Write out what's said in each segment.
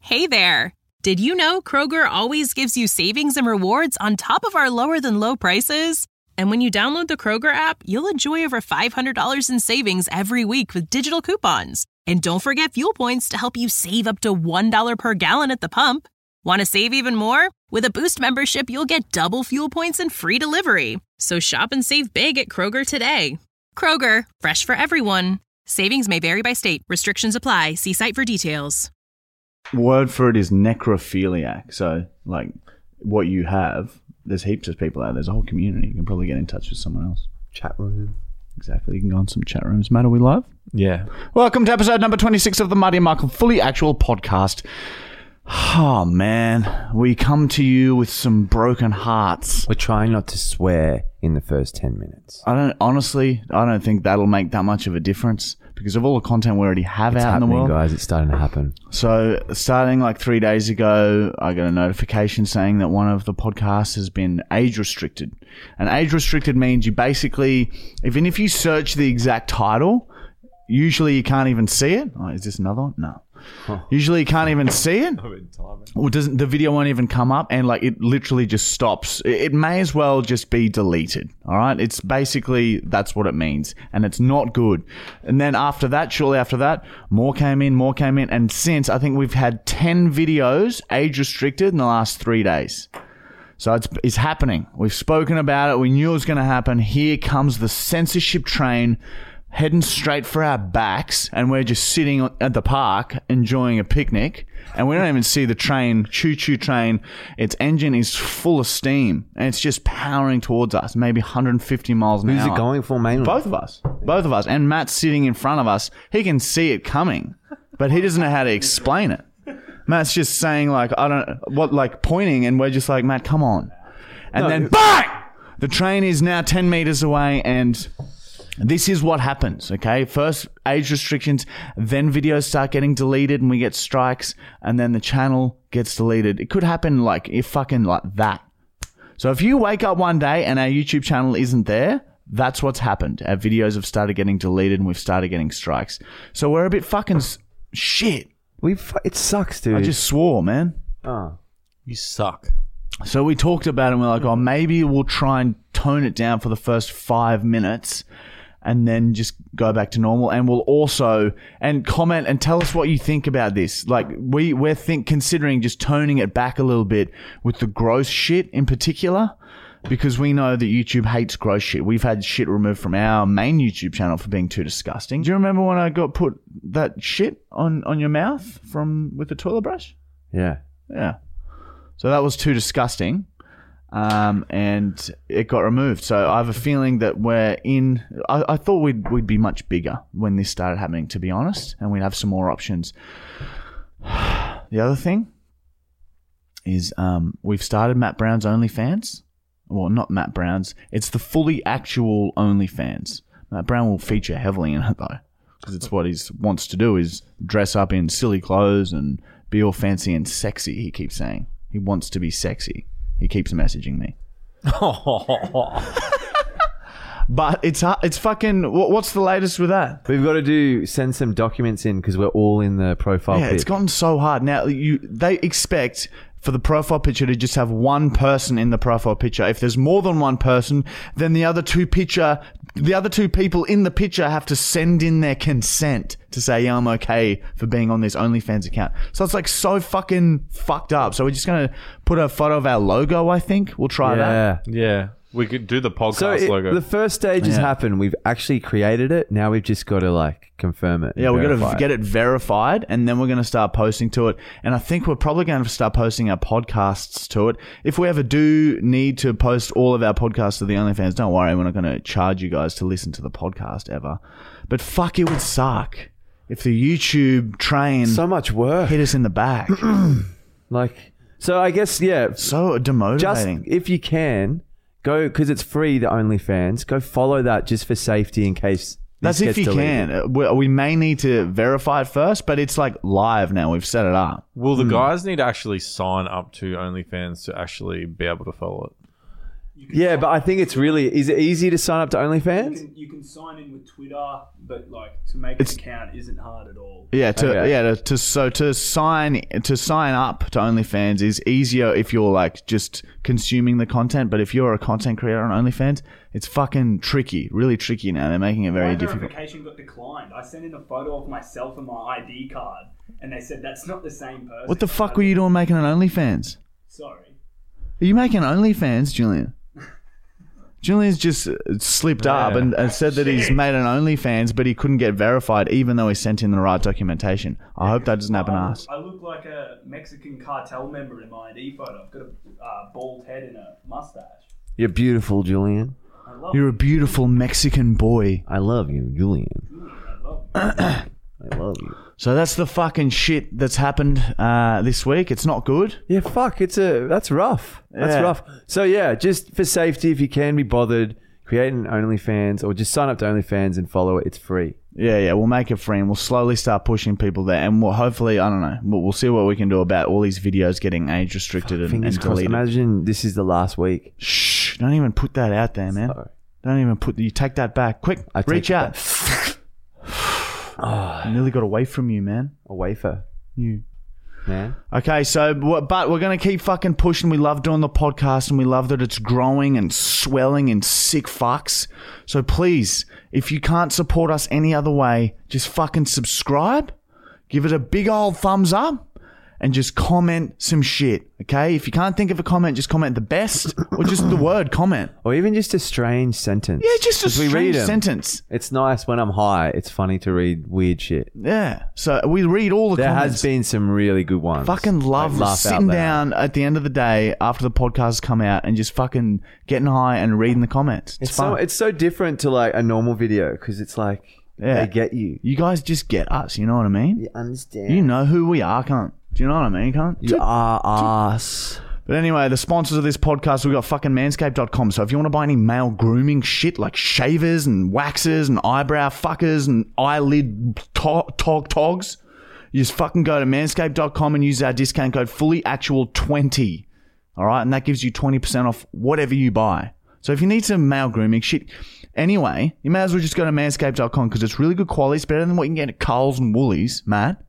Hey there! Did you know Kroger always gives you savings and rewards on top of our lower-than-low prices? And when you download the Kroger app, you'll enjoy over $500 in savings every week with digital coupons. And don't forget fuel points to help you save up to $1 per gallon at the pump. Want to save even more? With a Boost membership, you'll get double fuel points and free delivery. So shop and save big at Kroger today. Kroger, fresh for everyone. Savings may vary by state. Restrictions apply. See site for details. Word for it is necrophiliac. So, like, what you have, there's heaps of people out there. There's a whole community. You can probably get in touch with someone else. Chat room. Exactly. You can go on some chat rooms. Matt, are we live? Yeah. Welcome to episode number 26 of the Marty and Michael Fully Actual podcast. Oh, man. We come to you with some broken hearts. We're trying not to swear in the first 10 minutes. I don't think that'll make that much of a difference because of all the content we already have It's out in the happening, world. guys. It's starting to happen. So, starting like 3 days ago, I got a notification saying that one of the podcasts has been age restricted. And age restricted means you basically, even if you search the exact title, usually you can't even see it. Oh, is this another one? No. Usually you can't even see it. Or the video won't even come up, and like it literally just stops. It may as well just be deleted. All right, it's basically that's what it means, and it's not good. And then after that, shortly after that, more came in, and since I think we've had 10 videos age restricted in the last 3 days. So it's happening. We've spoken about it. We knew it was going to happen. Here comes the censorship train, heading straight for our backs, and we're just sitting at the park enjoying a picnic, and we don't even see the train, choo-choo train. Its engine is full of steam, and it's just powering towards us, maybe 150 miles an hour. Who's it going for mainly? Both of us. And Matt's sitting in front of us. He can see it coming, but he doesn't know how to explain it. Matt's just saying, like, pointing, and we're just like, Matt, come on. And then, bang! The train is now 10 meters away, and this is what happens, okay? First, age restrictions, then videos start getting deleted and we get strikes, and then the channel gets deleted. It could happen like that. So if you wake up one day and our YouTube channel isn't there, that's what's happened. Our videos have started getting deleted and we've started getting strikes. So we're a bit fucking shit. It sucks, dude. I just swore, man. Oh. You suck. So we talked about it and we're like, oh, maybe we'll try and tone it down for the first 5 minutes and then just go back to normal. And we'll also comment and tell us what you think about this. Like we're considering just toning it back a little bit with the gross shit in particular, because we know that YouTube hates gross shit. We've had shit removed from our main YouTube channel for being too disgusting. Do you remember when I got put that shit on your mouth with the toilet brush? Yeah. Yeah. So that was too disgusting. And it got removed. So I have a feeling that I thought we'd be much bigger when this started happening, to be honest, and we'd have some more options. The other thing is we've started Matt Brown's OnlyFans. Well, not Matt Brown's. It's the Fully Actual OnlyFans. Matt Brown will feature heavily in it, though, because it's what he wants to do, is dress up in silly clothes and be all fancy and sexy, he keeps saying. He wants to be sexy. He keeps messaging me. But it's fucking... What's the latest with that? We've got to send some documents in because we're all in the profile Yeah, pic. it's gotten so hard. Now, they expect for the profile picture to just have one person in the profile picture. If there's more than one person, then the other two people in the picture have to send in their consent to say, yeah, I'm okay for being on this OnlyFans account. So it's like so fucking fucked up. So we're just going to put a photo of our logo, I think. We'll try that. Yeah. We could do the podcast So logo. the first stage has happened. We've actually created it. Now we've just got to confirm it. Yeah, we're going to get it verified, and then we're going to start posting to it. And I think we're probably going to start posting our podcasts to it. If we ever do need to post all of our podcasts to the OnlyFans, don't worry, we're not going to charge you guys to listen to the podcast ever. But fuck, it would suck if the YouTube train So much work. hit us in the back. So I guess, yeah. So demotivating. Just if you can, go, because it's free, the OnlyFans, go follow that just for safety in case That's this if gets you deleted. can. We may need to verify it first, but it's like live now. We've set it up. Will the guys need to actually sign up to OnlyFans to actually be able to follow it? Yeah, but I think it's really... Is it easy to sign up to OnlyFans? You can sign in with Twitter, but like to make an account isn't hard at all. Yeah, to sign up to OnlyFans is easier if you're like just consuming the content, but if you're a content creator on OnlyFans, it's fucking tricky, really tricky now. They're making it very difficult. My verification got declined. I sent in a photo of myself and my ID card, and they said that's not the same person. What the fuck were you doing making an OnlyFans? Sorry. Are you making OnlyFans, Julian? Julian's just slipped up and said that he's made an OnlyFans, but he couldn't get verified even though he sent in the right documentation. I hope that doesn't happen to us. I look like a Mexican cartel member in my ID photo. I've got a bald head and a mustache. You're beautiful, Julian. You're a beautiful Mexican boy. I love you, Julian. I love you. So that's the fucking shit that's happened this week. It's not good. Yeah, fuck. That's rough. That's rough. So yeah, just for safety, if you can be bothered, create an OnlyFans or just sign up to OnlyFans and follow it. It's free. Yeah, we'll make it free and we'll slowly start pushing people there. And we'll hopefully, I don't know, we'll see what we can do about all these videos getting age restricted and deleted. Imagine this is the last week. Shh, don't even put that out there, man. Sorry. Don't even you take that back. Quick, reach out. I nearly got away from you, man. A wafer. You. Man. Okay, but we're going to keep fucking pushing. We love doing the podcast and we love that it's growing and swelling and sick fucks. So please, if you can't support us any other way, just fucking subscribe, give it a big old thumbs up, and just comment some shit, okay? If you can't think of a comment, just comment the best or just the word comment. Or even just a strange sentence. Yeah, just a strange sentence. It's nice when I'm high. It's funny to read weird shit. Yeah. So we read all the comments. There has been some really good ones. Fucking love sitting down at the end of the day after the podcast has come out and just fucking getting high and reading the comments. It's fun. It's so different to like a normal video because it's like they get you. You guys just get us, you know what I mean? You understand. You know who we are, cunt. Do you know what I mean, cunt? You are us. But anyway, the sponsors of this podcast, we've got fucking manscaped.com. So if you want to buy any male grooming shit like shavers and waxers and eyebrow fuckers and eyelid togs, you just fucking go to manscaped.com and use our discount code FullyActual20. All right? And that gives you 20% off whatever you buy. So if you need some male grooming shit, anyway, you may as well just go to manscaped.com because it's really good quality. It's better than what you can get at Coles and Woolies, Matt.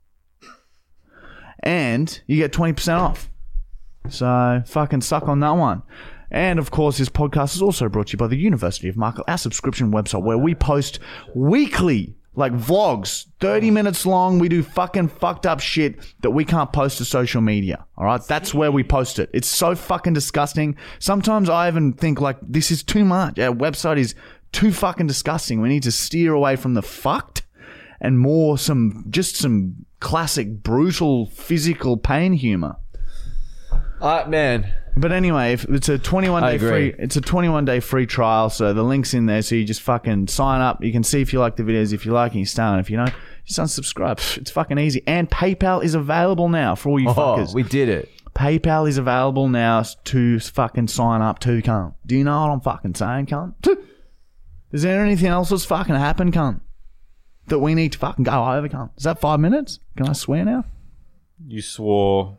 And you get 20% off. So fucking suck on that one. And of course, this podcast is also brought to you by the University of Markle, our subscription website where we post weekly, like vlogs, 30 minutes long. We do fucking fucked up shit that we can't post to social media. All right. That's where we post it. It's so fucking disgusting. Sometimes I even think like this is too much. Our website is too fucking disgusting. We need to steer away from the fucked and more some classic brutal physical pain humor. Man. But anyway, if it's a 21-day free, it's a 21-day free trial. So the link's in there. So you just fucking sign up. You can see if you like the videos. If you like it, you stay on. If you don't, just unsubscribe. It's fucking easy. And PayPal is available now for all you fuckers. We did it. PayPal is available now to fucking sign up to, cunt. Do you know what I'm fucking saying, cunt? Is there anything else that's fucking happened, cunt? That we need to fucking go over, cunt? Is that 5 minutes? Can I swear now? You swore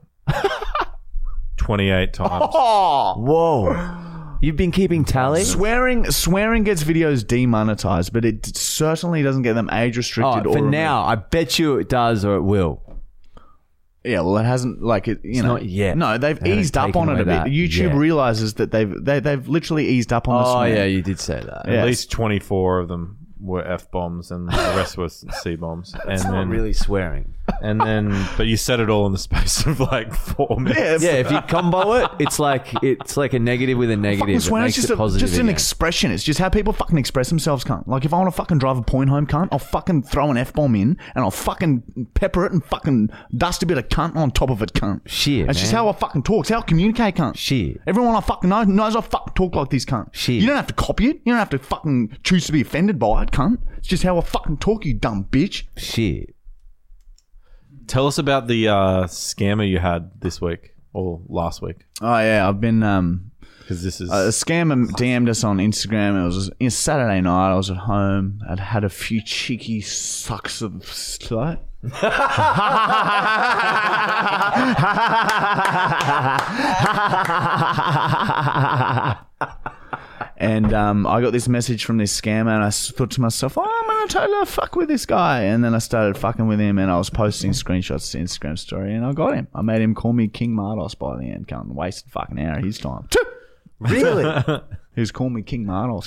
28 times. Oh! Whoa. You've been keeping tally? Swearing gets videos demonetized, but it certainly doesn't get them age restricted. For now, I bet you it does or it will. Yeah, well, it hasn't, like, it's not yet. No, they've eased up on it a bit. YouTube realizes that they've literally eased up on the swear. Oh, yeah, you did say that. At least 24 of them were F-bombs and the rest were C-bombs. That's not really swearing. But you said it all in the space of like 4 minutes. Yeah, if you combo it, it's like a negative with a negative. It makes it positive. Just an expression. It's just how people fucking express themselves, cunt. Like if I want to fucking drive a point home, cunt, I'll fucking throw an F-bomb in and I'll fucking pepper it and fucking dust a bit of cunt on top of it, cunt. Shit, That's just how I fucking talk. It's how I communicate, cunt. Shit. Everyone I fucking know knows I fucking talk like this, cunt. Shit. You don't have to copy it. You don't have to fucking choose to be offended by it, cunt. It's just how I fucking talk, you dumb bitch. Shit. Tell us about the scammer you had this week or last week. Oh yeah, I've been because this is a scammer DM'd us on Instagram. It was Saturday night. I was at home. I'd had a few cheeky sucks of slut. And I got this message from this scammer, and I thought to myself, oh, I'm going to totally fuck with this guy. And then I started fucking with him, and I was posting screenshots to Instagram story, and I got him. I made him call me King Mardos by the end. Can't waste a fucking hour of his time. Really? He was calling me King Mardos.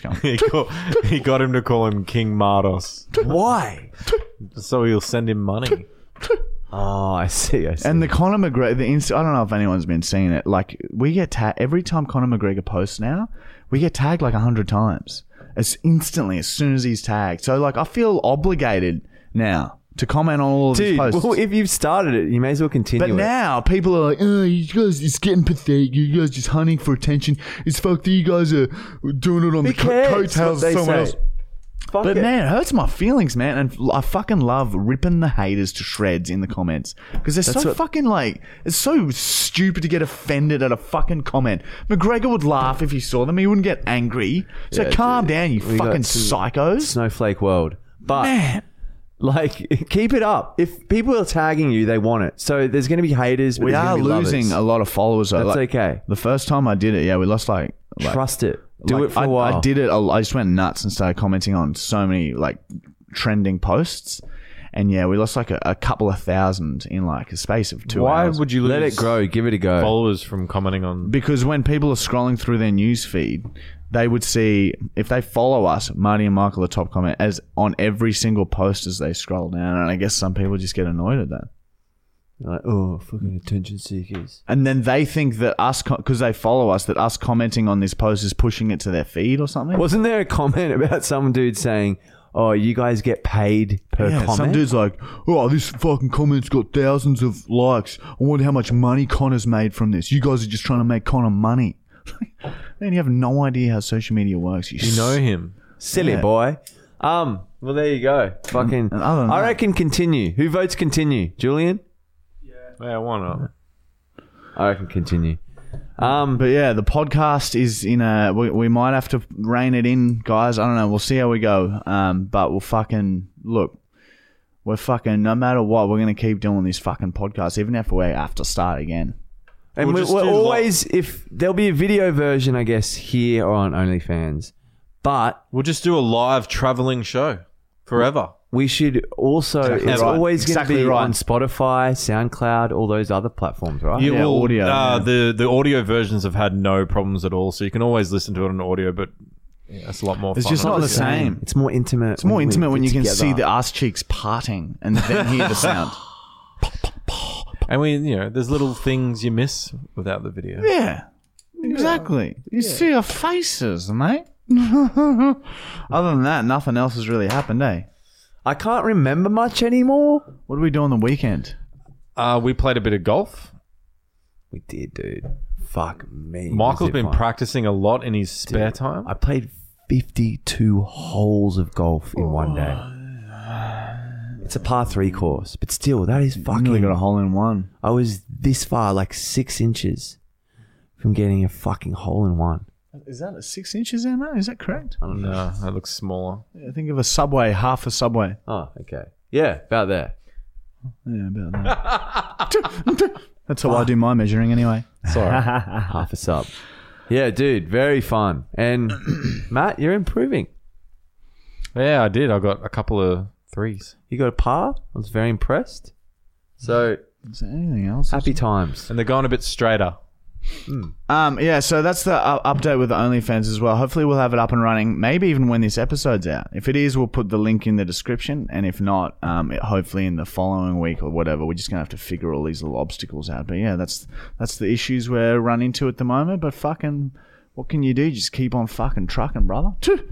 He got him to call him King Mardos, Why? so he'll send him money. Oh, I see. And the Conor McGregor, I don't know if anyone's been seeing it. Like, we get tagged every time Conor McGregor posts now. We get tagged like 100 times. As soon as he's tagged. So, like, I feel obligated now to comment on all of his posts. Well, if you've started it, you may as well continue. But now people are like, oh, you guys, it's getting pathetic. You guys just hunting for attention. It's fucked that you guys are doing it on the coattails of someone else. But man, it hurts my feelings, man. And I fucking love ripping the haters to shreds in the comments. Because they're fucking like, it's so stupid to get offended at a fucking comment. McGregor would laugh if he saw them. He wouldn't get angry. So calm down, you fucking psychos. Snowflake world. But, Man. like, keep it up. If people are tagging you, they want it. So there's going to be haters, but We there's are gonna be losing lovers. a lot of followers. Though. That's Like, okay. The first time I did it, we lost like Trust it. Do like, it for a while. I did it. I just went nuts and started commenting on so many like trending posts, and we lost like a couple of thousand in like a space of 2 Why hours. would you lose Let it grow. Give it a go. followers from commenting on? Because when people are scrolling through their news feed, they would see, if they follow us, Marty and Michael, the top comment, as on every single post as they scroll down. And I guess some people just get annoyed at that. Like, oh, fucking attention seekers. And then they think that us, because they follow us, that us commenting on this post is pushing it to their feed or something. Wasn't there a comment about some dude saying, oh, you guys get paid per comment? Some dude's like, oh, this fucking comment's got thousands of likes. I wonder how much money Connor's made from this. You guys are just trying to make Connor money. Man, you have no idea how social media works. You know him. Silly Yeah. boy. Well, there you go. Fucking. And other than I that- reckon continue. Who votes continue? Julian? Yeah, why not? I reckon continue. But yeah, the podcast is in a. We might have to rein it in, guys. I don't know. We'll see how we go. But we'll fucking look. We're fucking no matter what. We're gonna keep doing this fucking podcast, even if we have to start again. And We'll we're just do always, if there'll be a video version, I guess, here on OnlyFans. But We'll just do a live traveling show forever. we should also, Exactly it's right. always going to Exactly be right. on Spotify, SoundCloud, all those other platforms, right? Yeah, well, audio, yeah. The audio versions have had no problems at all, so you can always listen to it on audio, but it's a lot more It's fun. just not the same. It's more intimate. It's more intimate when you can get see the together. ass cheeks parting and then hear the sound. And there's little things you miss without the video. Yeah, exactly. You see our faces, mate. Other than that, nothing else has really happened, eh? I can't remember much anymore. What did we do on the weekend? We played a bit of golf. We did, dude. Fuck me. Michael's Was it been fun? practicing a lot in his spare time. I played 52 holes of golf in one day. It's a par 3 course, but still, that is Nearly fucking... got a hole in one. I was this far, like 6 inches from getting a fucking hole in one. Is that 6 inches there, mate? Is that correct? I don't know. No, that looks smaller. Yeah, think of a subway, half a subway. Oh, okay. Yeah, about there. Yeah, about that. That's how I do my measuring anyway. Sorry. Half a sub. Yeah, dude, very fun. And Matt, you're improving. Yeah, I did. I got a couple of threes. You got a par. I was very impressed. So, Is there anything else? happy times. And they're going a bit straighter. Yeah, so that's the update with the OnlyFans as well. Hopefully we'll have it up and running, maybe even when this episode's out. If it is, we'll put the link in the description, and if not, hopefully in the following week or whatever. We're just going to have to figure all these little obstacles out. But yeah, that's the issues we're running into at the moment. But fucking, what can you do? Just keep on fucking trucking, brother.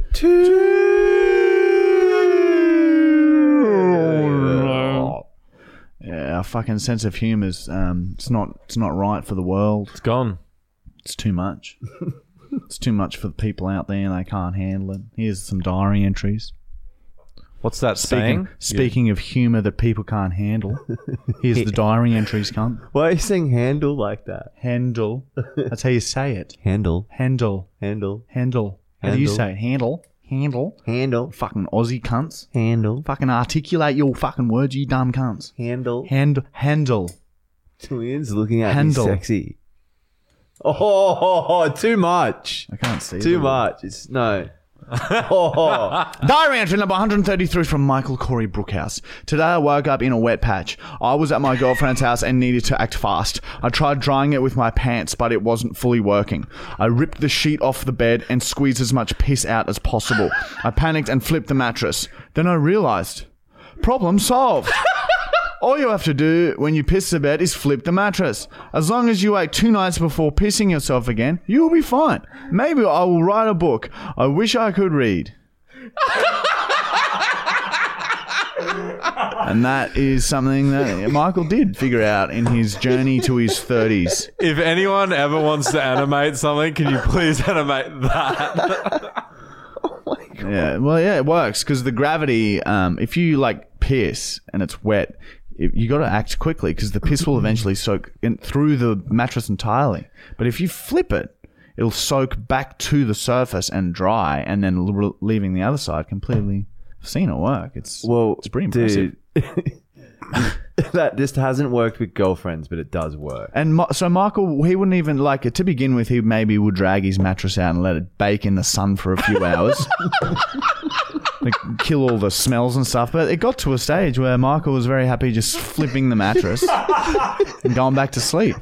Yeah, our fucking sense of humour is it's not right for the world. It's gone. It's too much. It's too much for the people out there, and they can't handle it. Here's some diary entries. What's that saying? Speaking of humour that people can't handle, here's the diary entries, cunt. Why are you saying handle like that? Handle. That's how you say it. Handle. Handle. Handle. Handle. How do you Handle. say it? Handle. Handle. Handle. Fucking Aussie cunts. Handle. Fucking articulate your fucking words, you dumb cunts. Handle. Handle. Julian's looking at Handle. me sexy. Oh, too much. I can't see. Too much. It's no. Oh. Diary entry number 133 from Michael Corey Brookhouse. Today I woke up in a wet patch. I was at my girlfriend's house and needed to act fast. I tried drying it with my pants, but it wasn't fully working. I ripped the sheet off the bed and squeezed as much piss out as possible. I panicked and flipped the mattress. Then I realised, problem solved. All you have to do when you piss the bed is flip the mattress. As long as you wait 2 nights before pissing yourself again, you'll be fine. Maybe I will write a book. I wish I could read. And that is something that Michael did figure out in his journey to his 30s. If anyone ever wants to animate something, can you please animate that? Yeah, well, yeah, it works because the gravity, if you like piss and it's wet, you got to act quickly because the piss will eventually soak through the mattress entirely. But if you flip it, it'll soak back to the surface and dry, and then leaving the other side completely. I've seen it work. It's pretty impressive. Dude, that just hasn't worked with girlfriends, but it does work. And so Michael, he wouldn't even like it to begin with. He maybe would drag his mattress out and let it bake in the sun for a few hours. Like, kill all the smells and stuff. But it got to a stage where Michael was very happy just flipping the mattress and going back to sleep.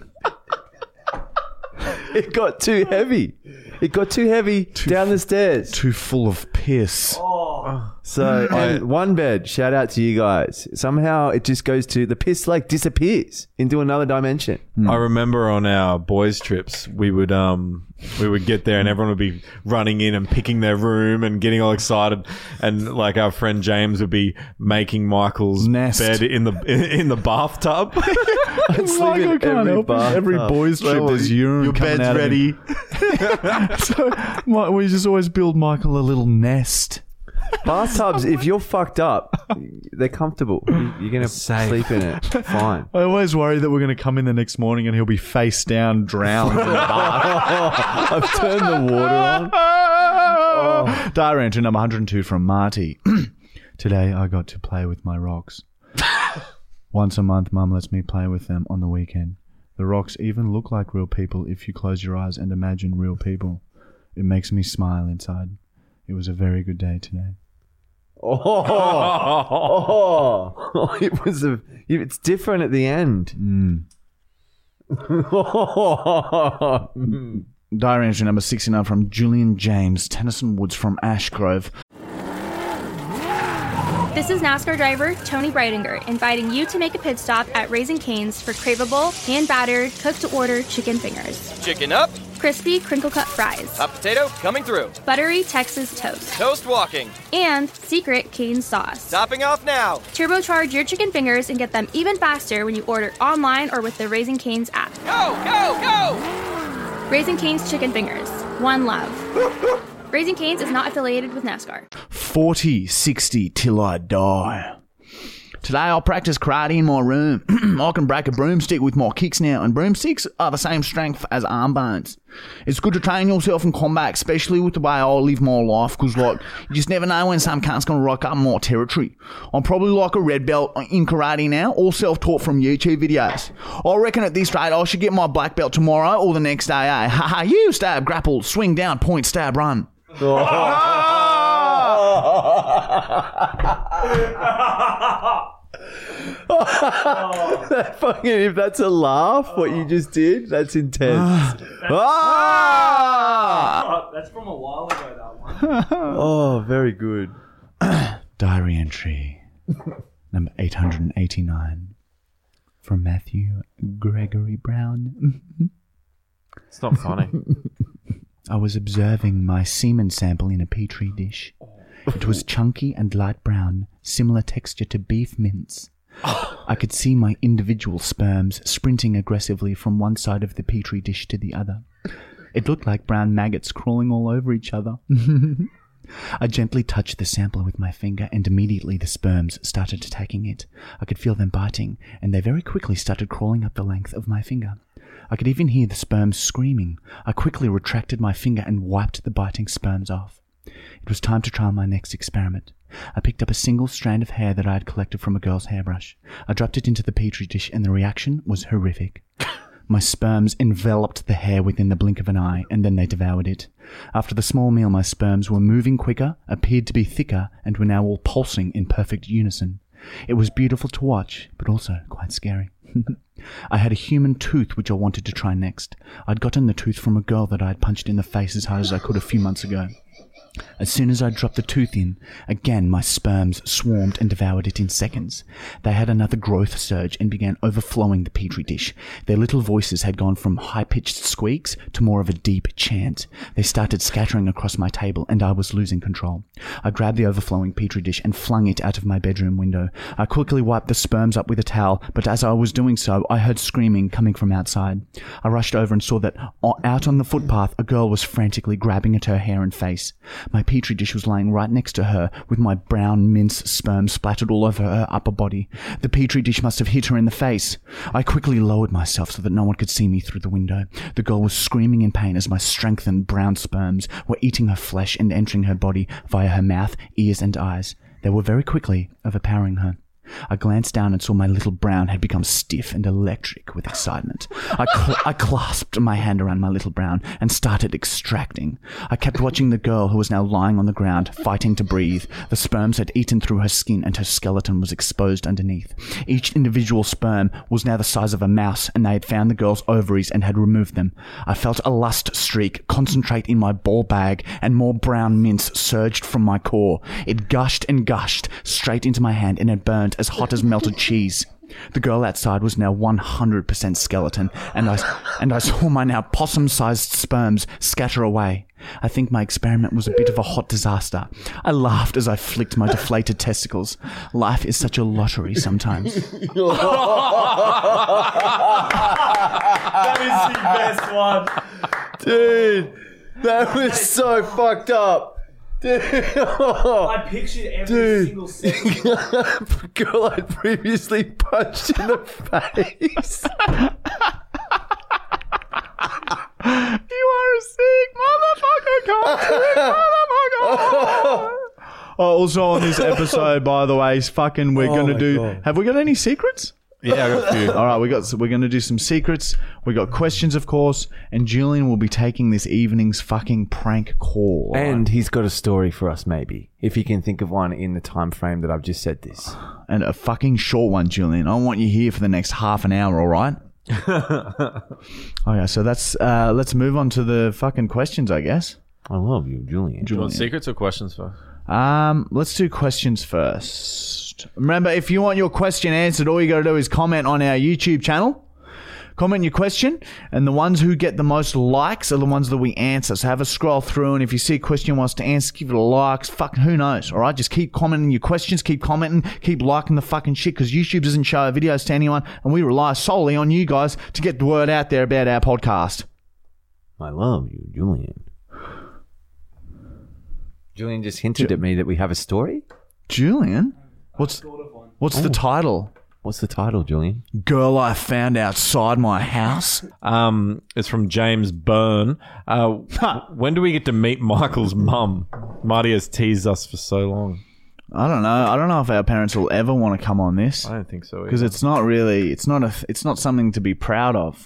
It got too heavy. It got too heavy down the stairs. Too full of piss. So, and one bed, shout out to you guys. Somehow it just goes to the piss like disappears into another dimension. I remember on our boys' trips, we would get there and everyone would be running in and picking their room and getting all excited, and like our friend James would be making Michael's Nest. bed in the bathtub. I'd sleep in every bathtub. Every boys' trip, there's urine Your coming bed's out of ready. So we just always build Michael a little nest. Bathtubs, if you're fucked up, they're comfortable. You're going to sleep in it. Fine. I always worry that we're going to come in the next morning and he'll be face down, drowned in the bath. I've turned the water on. Diary entry number 102 from Marty. Today I got to play with my rocks. Once a month, Mum lets me play with them on the weekend. The rocks even look like real people if you close your eyes and imagine real people. It makes me smile inside. It was a very good day today. It's different at the end. Diary entry number 69 from Julian James, Tennyson Woods from Ashgrove. This is NASCAR driver Tony Breidinger inviting you to make a pit stop at Raising Cane's for craveable, hand-battered, cooked-to-order chicken fingers. Chicken up. Crispy, crinkle-cut fries. Hot potato coming through. Buttery Texas toast. Toast walking. And secret Cane sauce. Topping off now. Turbocharge your chicken fingers and get them even faster when you order online or with the Raising Cane's app. Go, go, go! Raising Cane's chicken fingers. One love. Raising Cane's is not affiliated with NASCAR. 40-60 till I die. Today I'll practice karate in my room. I can break a broomstick with my kicks now, and broomsticks are the same strength as arm bones. It's good to train yourself in combat, especially with the way I live my life, because like, you just never know when some cunt's going to rock up in my territory. I'm probably like a red belt in karate now, all self-taught from YouTube videos. I reckon at this rate I should get my black belt tomorrow or the next day, eh? Haha, you stab, grapple, swing down, point, stab, run. Fucking, if that's a laugh, what you just did, that's intense. That's from a while ago, that one. Oh, very good. Diary entry number 889 from Matthew Gregory Brown. It's not funny. I was observing my semen sample in a petri dish. It was chunky and light brown, similar texture to beef mince. I could see my individual sperms sprinting aggressively from one side of the petri dish to the other. It looked like brown maggots crawling all over each other. I gently touched the sample with my finger, and immediately the sperms started attacking it. I could feel them biting, and they very quickly started crawling up the length of my finger. I could even hear the sperms screaming. I quickly retracted my finger and wiped the biting sperms off. It was time to try my next experiment. I picked up a single strand of hair that I had collected from a girl's hairbrush. I dropped it into the petri dish, and the reaction was horrific. My sperms enveloped the hair within the blink of an eye, and then they devoured it. After the small meal, my sperms were moving quicker, appeared to be thicker, and were now all pulsing in perfect unison. It was beautiful to watch, but also quite scary. I had a human tooth which I wanted to try next. I'd gotten the tooth from a girl that I had punched in the face as hard as I could a few months ago. As soon as I dropped the tooth in, again my sperms swarmed and devoured it in seconds. They had another growth surge and began overflowing the petri dish. Their little voices had gone from high-pitched squeaks to more of a deep chant. They started scattering across my table, and I was losing control. I grabbed the overflowing petri dish and flung it out of my bedroom window. I quickly wiped the sperms up with a towel, but as I was doing so, I heard screaming coming from outside. I rushed over and saw that out on the footpath, a girl was frantically grabbing at her hair and face. My petri dish was lying right next to her, with my brown mince sperm splattered all over her upper body. The petri dish must have hit her in the face. I quickly lowered myself so that no one could see me through the window. The girl was screaming in pain as my strengthened brown sperms were eating her flesh and entering her body via her mouth, ears, and eyes. They were very quickly overpowering her. I glanced down and saw my little brown had become stiff and electric with excitement. I clasped my hand around my little brown and started extracting. I kept watching the girl, who was now lying on the ground, fighting to breathe. The sperms had eaten through her skin and her skeleton was exposed underneath. Each individual sperm was now the size of a mouse, and they had found the girl's ovaries and had removed them. I felt a lust streak concentrate in my ball bag, and more brown mince surged from my core. It gushed and gushed straight into my hand, and it burned as hot as melted cheese. The girl outside was now 100% skeleton, and I saw my now possum-sized sperms scatter away. I think my experiment was a bit of a hot disaster. I laughed as I flicked my deflated testicles. Life is such a lottery sometimes. That is the best one. Dude, that was so fucked up. Dude. I pictured every single second. Girl I'd previously punched in the face. You are a sick motherfucker, motherfucker. Also on this episode, by the way, we're gonna do. God. Have we got any secrets? Yeah, I got a few. All right, we're going to do some secrets. We got questions, of course, and Julian will be taking this evening's fucking prank call. all And right? he's got a story for us, maybe, if he can think of one in the time frame that I've just said this. And a fucking short one, Julian. I want you here for the next half an hour, all right? Okay, so let's move on to the fucking questions, I guess. I love you, Julian. Do you want secrets or questions first? Let's do questions first. Remember, if you want your question answered, all you got to do is comment on our YouTube channel. Comment your question, and the ones who get the most likes are the ones that we answer. So have a scroll through, and if you see a question you want us to answer, give it a like. Fucking who knows, all right? Just keep commenting your questions, keep commenting, keep liking the fucking shit, because YouTube doesn't show our videos to anyone, and we rely solely on you guys to get the word out there about our podcast. I love you, Julian. Julian just hinted at me that we have a story. Julian? What's the title? What's the title, Julian? Girl I found outside my house. It's from James Byrne. When do we get to meet Michael's mum? Marty has teased us for so long. I don't know. I don't know if our parents will ever want to come on this. I don't think so. Because it's not really, it's not something to be proud of.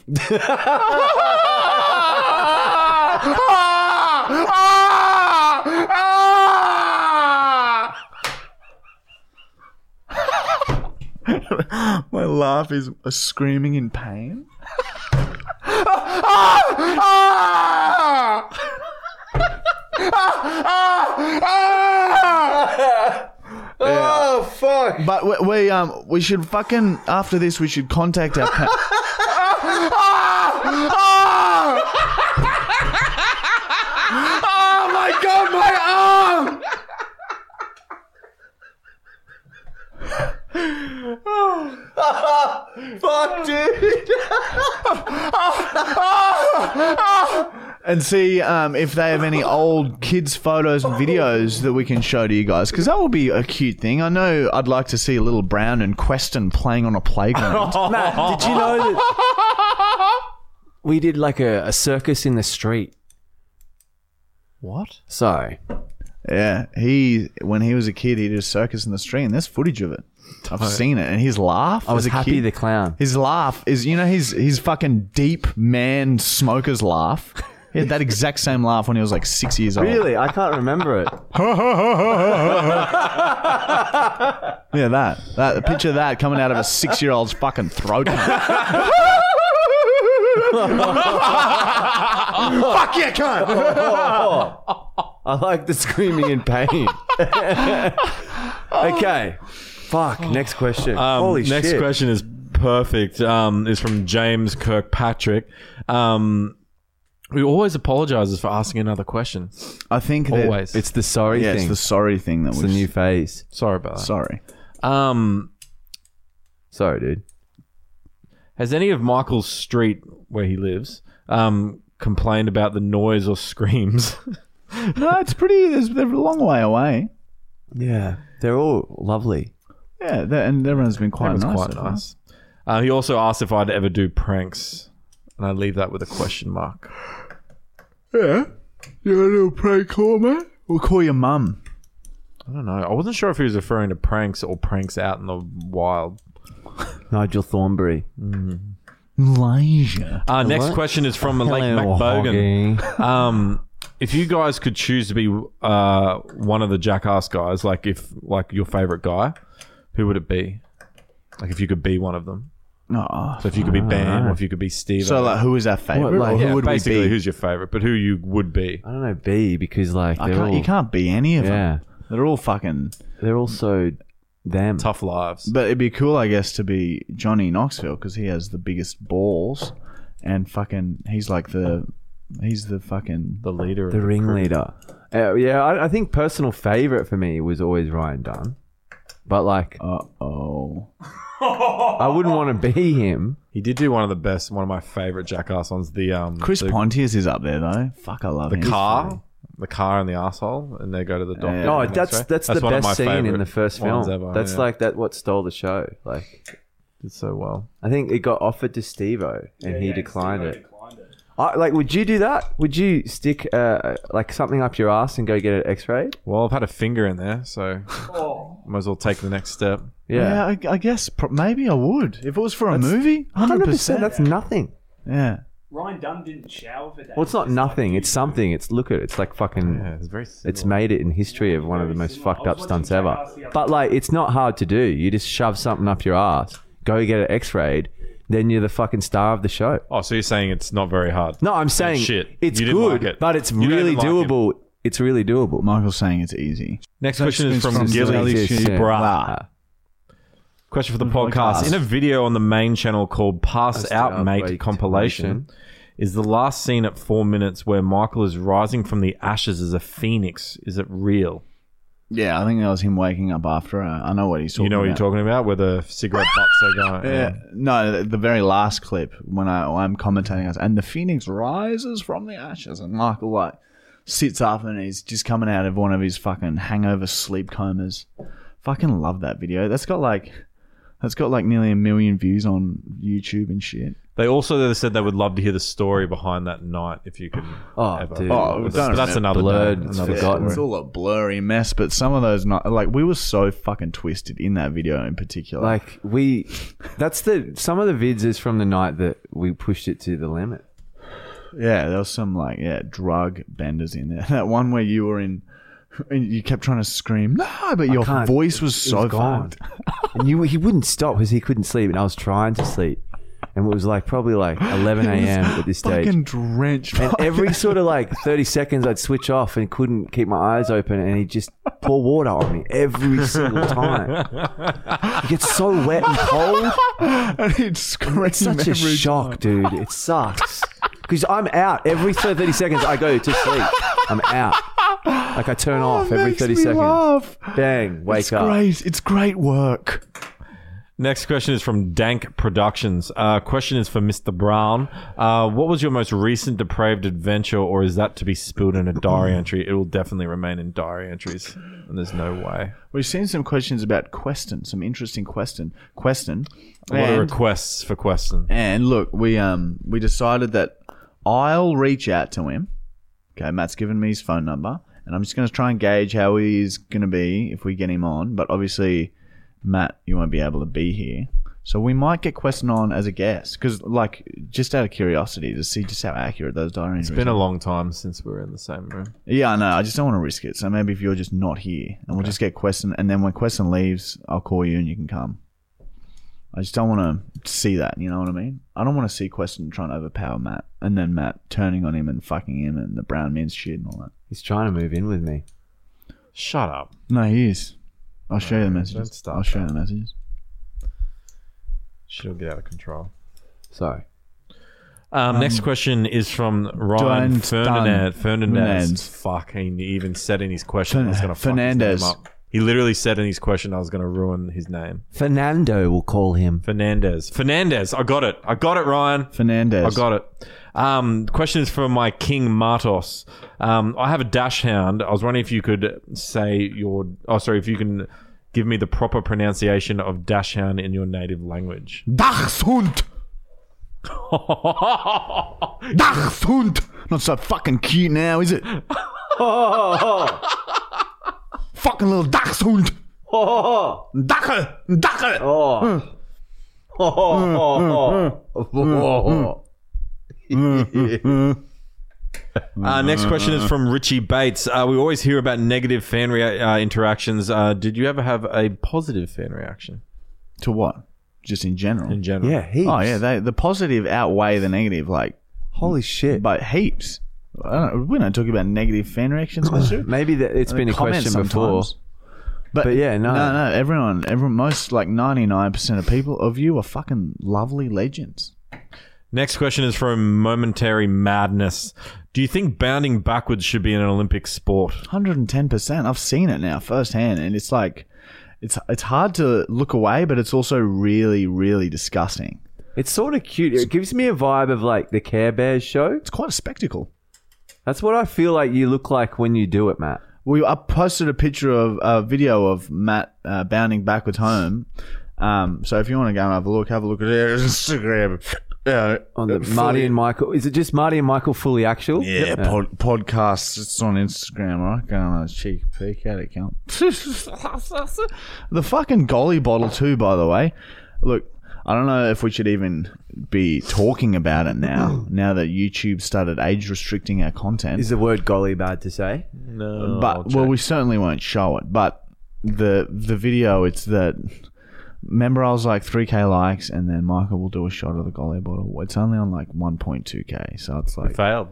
My laugh is a screaming in pain. Oh, fuck. But we should fucking, after this, we should contact our Oh, my God, my arm! Fuck, dude. and see if they have any old kids' photos and videos that we can show to you guys, because that would be a cute thing. I know I'd like to see a little Brown and Queston playing on a playground. Matt, did you know that we did like a circus in the street? What? So, Yeah, when he was a kid, he did a circus in the street, and there's footage of it. I've seen it, and his laugh. I was as a Happy kid, the Clown. His laugh is, his fucking deep man smoker's laugh. He had that exact same laugh when he was like 6 years old. Really? I can't remember it. Yeah, that picture of that coming out of a 6-year-old's fucking throat. Fuck yeah, cunt! I like the screaming in pain. Okay. Fuck. Next question. Holy shit. Next question is perfect. Is from James Kirkpatrick. Who always apologizes for asking another question. I think that Always. It's the sorry yeah, thing. it's the sorry thing that It's was the new phase. Sorry about that. Sorry. Sorry, dude. Has any of Michael's street where he lives complained about the noise or screams? No, it's pretty. They're a long way away. Yeah. They're all lovely. Yeah, and everyone's been quite That was nice. quite nice. He also asked if I'd ever do pranks, and I leave that with a question mark. Yeah, you want to do a prank call, mate? We'll call your mum. I don't know. I wasn't sure if he was referring to pranks or pranks out in the wild. Nigel Thornbury. Malaysia. Next question is from Lake McBogan. If you guys could choose to be one of the Jackass guys, like your favorite guy, who would it be? Like if you could be one of them. Oh, So if you could be Bam or if you could be Steve. so like, who is our favorite? What, like- Or who yeah, would we basically be? who's your favorite, but who you would be. I don't know, B, because like You can't be any of Yeah. them. They're all fucking. They're also them. Tough lives. But it'd be cool, I guess, to be Johnny Knoxville because he has the biggest balls, and fucking he's like he's the fucking. The leader. The of ringleader. I think personal favorite for me was always Ryan Dunn. But like, Oh. I wouldn't want to be him. He did do one of my favorite Jackass ones. The Chris the, Pontius is up there though. Fuck, I love the him. car and the asshole, and they go to the doctor. Yeah. Oh, and that's the one of my best scene in favourite the first ones film. ever, That's yeah. like that. What stole the show? Like, did so well. I think it got offered to Steve-O and he declined Steve-O it. declined it. Like, would you do that? Would you stick like something up your ass and go get it X-rayed? Well, I've had a finger in there, so Oh, might as well take the next step. Yeah, I guess maybe I would if it was for a movie. 100%. That's nothing. Yeah. Ryan Dunn didn't shower for that. Well, it's not nothing. It's something. It's it's like fucking. Yeah, it's very. It's made it in history of one of the most fucked up stunts ever. But like, it's not hard to do. You just shove something up your ass, go get it X-rayed, then you're the fucking star of the show. Oh, so you're saying it's not very hard? No, I'm saying shit. it's You didn't good, like it. but it's You don't really even like doable. It's really doable. Michael's saying it's easy. Next question is from Gilly Gilly Bra. Question for the podcast. In a video on the main channel called Pass Out Mate Compilation, is the last scene at 4 minutes where Michael is rising from the ashes as a phoenix. Is it real? Yeah, I think that was him waking up after. I know what he's talking about. You know what you're talking about? Where the cigarette butts are going. Yeah. No, the very last clip when I'm commentating, and the phoenix rises from the ashes, and Michael like sits up and he's just coming out of one of his fucking hangover sleep comas. Fucking love that video. That's got like nearly 1 million views on YouTube and shit. They also said they would love to hear the story behind that night if you could. Oh, ever. dude. Oh, But that's another Blurred, day, it's another forgotten. It's story. all a blurry mess, but some of those not like we were so fucking twisted in that video in particular. Like some of the vids is from the night that we pushed it to the limit. yeah, there was some drug benders in there. That one where you were in. And you kept trying to scream, no, but your can't. voice was It so was gone. fucked. And he wouldn't stop because he couldn't sleep, and I was trying to sleep, and it was like probably like 11 a.m. at this stage. Fucking drenched. And every sort of like 30 seconds, I'd switch off and couldn't keep my eyes open, and he'd just pour water on me every single time. It gets so wet and cold. and he'd scream It's such a every shock, dude. It sucks. Because I'm out. Every 30 seconds, I go to sleep. I'm out. Like I turn off every makes 30 me seconds. laugh. Bang, wake It's up. great. It's great work. Next question is from Dank Productions. Question is for Mr. Brown. What was your most recent depraved adventure, or is that to be spilled in a diary entry? It will definitely remain in diary entries, and there's no way. We've seen some questions about Queston, some interesting Queston. A lot of requests for Queston. And look, we decided that I'll reach out to him. Okay, Matt's given me his phone number, and I'm just going to try and gauge how he's going to be if we get him on. But obviously, Matt, you won't be able to be here. So we might get Queston on as a guest. Because, like, just out of curiosity to see just how accurate those diary entries It's been are. a long time since we were in the same room. Yeah, I know. I just don't want to risk it. So maybe if you're just not here, and we'll just get Queston, and then when Queston leaves, I'll call you and you can come. I just don't want to see that, you know what I mean? I don't want to see Queston trying to overpower Matt, and then Matt turning on him and fucking him and the brown men's shit and all that. He's trying to move in with me. Shut up. No, he is. I'll show you the don't messages. start I'll show you that. the messages. She'll get out of control. Sorry. Next question is from Ryan Fernandez. Fernandez. Fuck, he even said in his question I was going to fuck Fernandez. his name up. He literally said in his question I was going to ruin his name. Fernando will call him. Fernandez. I got it, Ryan. Fernandez. I got it. Question is from my King Martos. I have a dash hound. I was wondering if you could say if you can give me the proper pronunciation of dash hound in your native language. Dachshund! Dachshund! Not so fucking cute now, is it? Fucking little Dachshund! Dache! Dache! Next question is from Richie Bates. We always hear about negative fan interactions. Did you ever have a positive fan reaction To what? Just in general? in general? Yeah, heaps. Oh, yeah. The positive outweigh the negative, like, Holy shit. by heaps. We don't talk about negative fan reactions, Mr. Maybe it's been a question before. But yeah, no. No, everyone, most, like 99% of people, of you are fucking lovely legends. Next question is from Momentary Madness. Do you think bounding backwards should be an Olympic sport? 110%. I've seen it now firsthand, and it's like, it's hard to look away, but it's also really, really disgusting. It's sort of cute. It gives me a vibe of like the Care Bears show. It's quite a spectacle. That's what I feel like you look like when you do it, Matt. I posted a video of Matt bounding backwards home. So if you want to go and have a look at their Instagram. On the Marty and Michael. Is it just Marty and Michael fully actual? Yeah, podcasts. It's on Instagram, right? Go on a cheek peek at it, count. The fucking golly bottle too, by the way. Look, I don't know if we should even be talking about it now that YouTube started age restricting our content. Is the word golly bad to say? No. But we certainly won't show it. But the video, it's that. Remember, I was like 3K likes, and then Michael will do a shot of the golly bottle. It's only on like 1.2K, so it's like failed.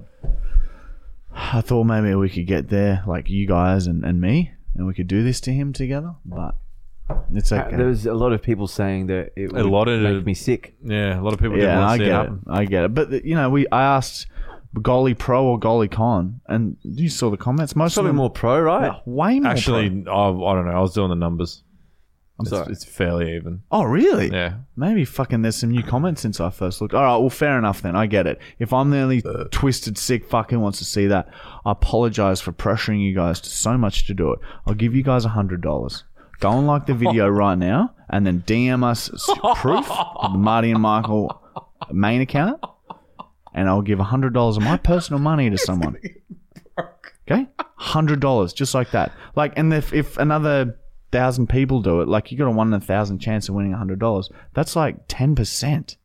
I thought maybe we could get there, like you guys and me, and we could do this to him together. But it's okay. There's a lot of people saying that it would make me sick. Yeah, a lot of people didn't Yeah, want I to see it get it. happen. I get it. But I asked goalie pro or goalie con, and you saw the comments. Most Probably of them, more pro, right? way more. Actually, pro. I don't know. I was doing the numbers. sorry. It's fairly even. Oh really? Yeah. Maybe fucking there's some new comments since I first looked. All right, well, fair enough then. I get it. If I'm the only twisted sick fucking wants to see that, I apologize for pressuring you guys to so much to do it. I'll give you guys $100. Go and like the video right now, and then DM us proof of the Marty and Michael main account, and I'll give $100 of my personal money to someone. Okay, $100, just like that. Like, and if another 1,000 people do it, like you got a 1 in 1,000 chance of winning $100. That's like 10%.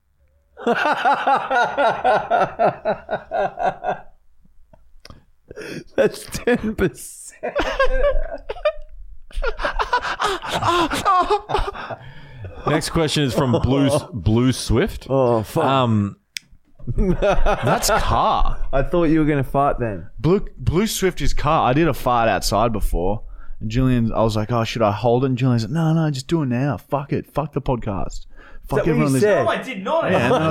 That's 10%. Next question is from Blue Swift. Oh, fuck. That's car. I thought you were going to fart then. Blue Swift is car. I did a fart outside before. And Julian, I was like, oh, should I hold it? And Julian said, no, just do it now. Fuck it. Fuck the podcast. Fuck Is that what you everyone said? No, I did not. Yeah, and then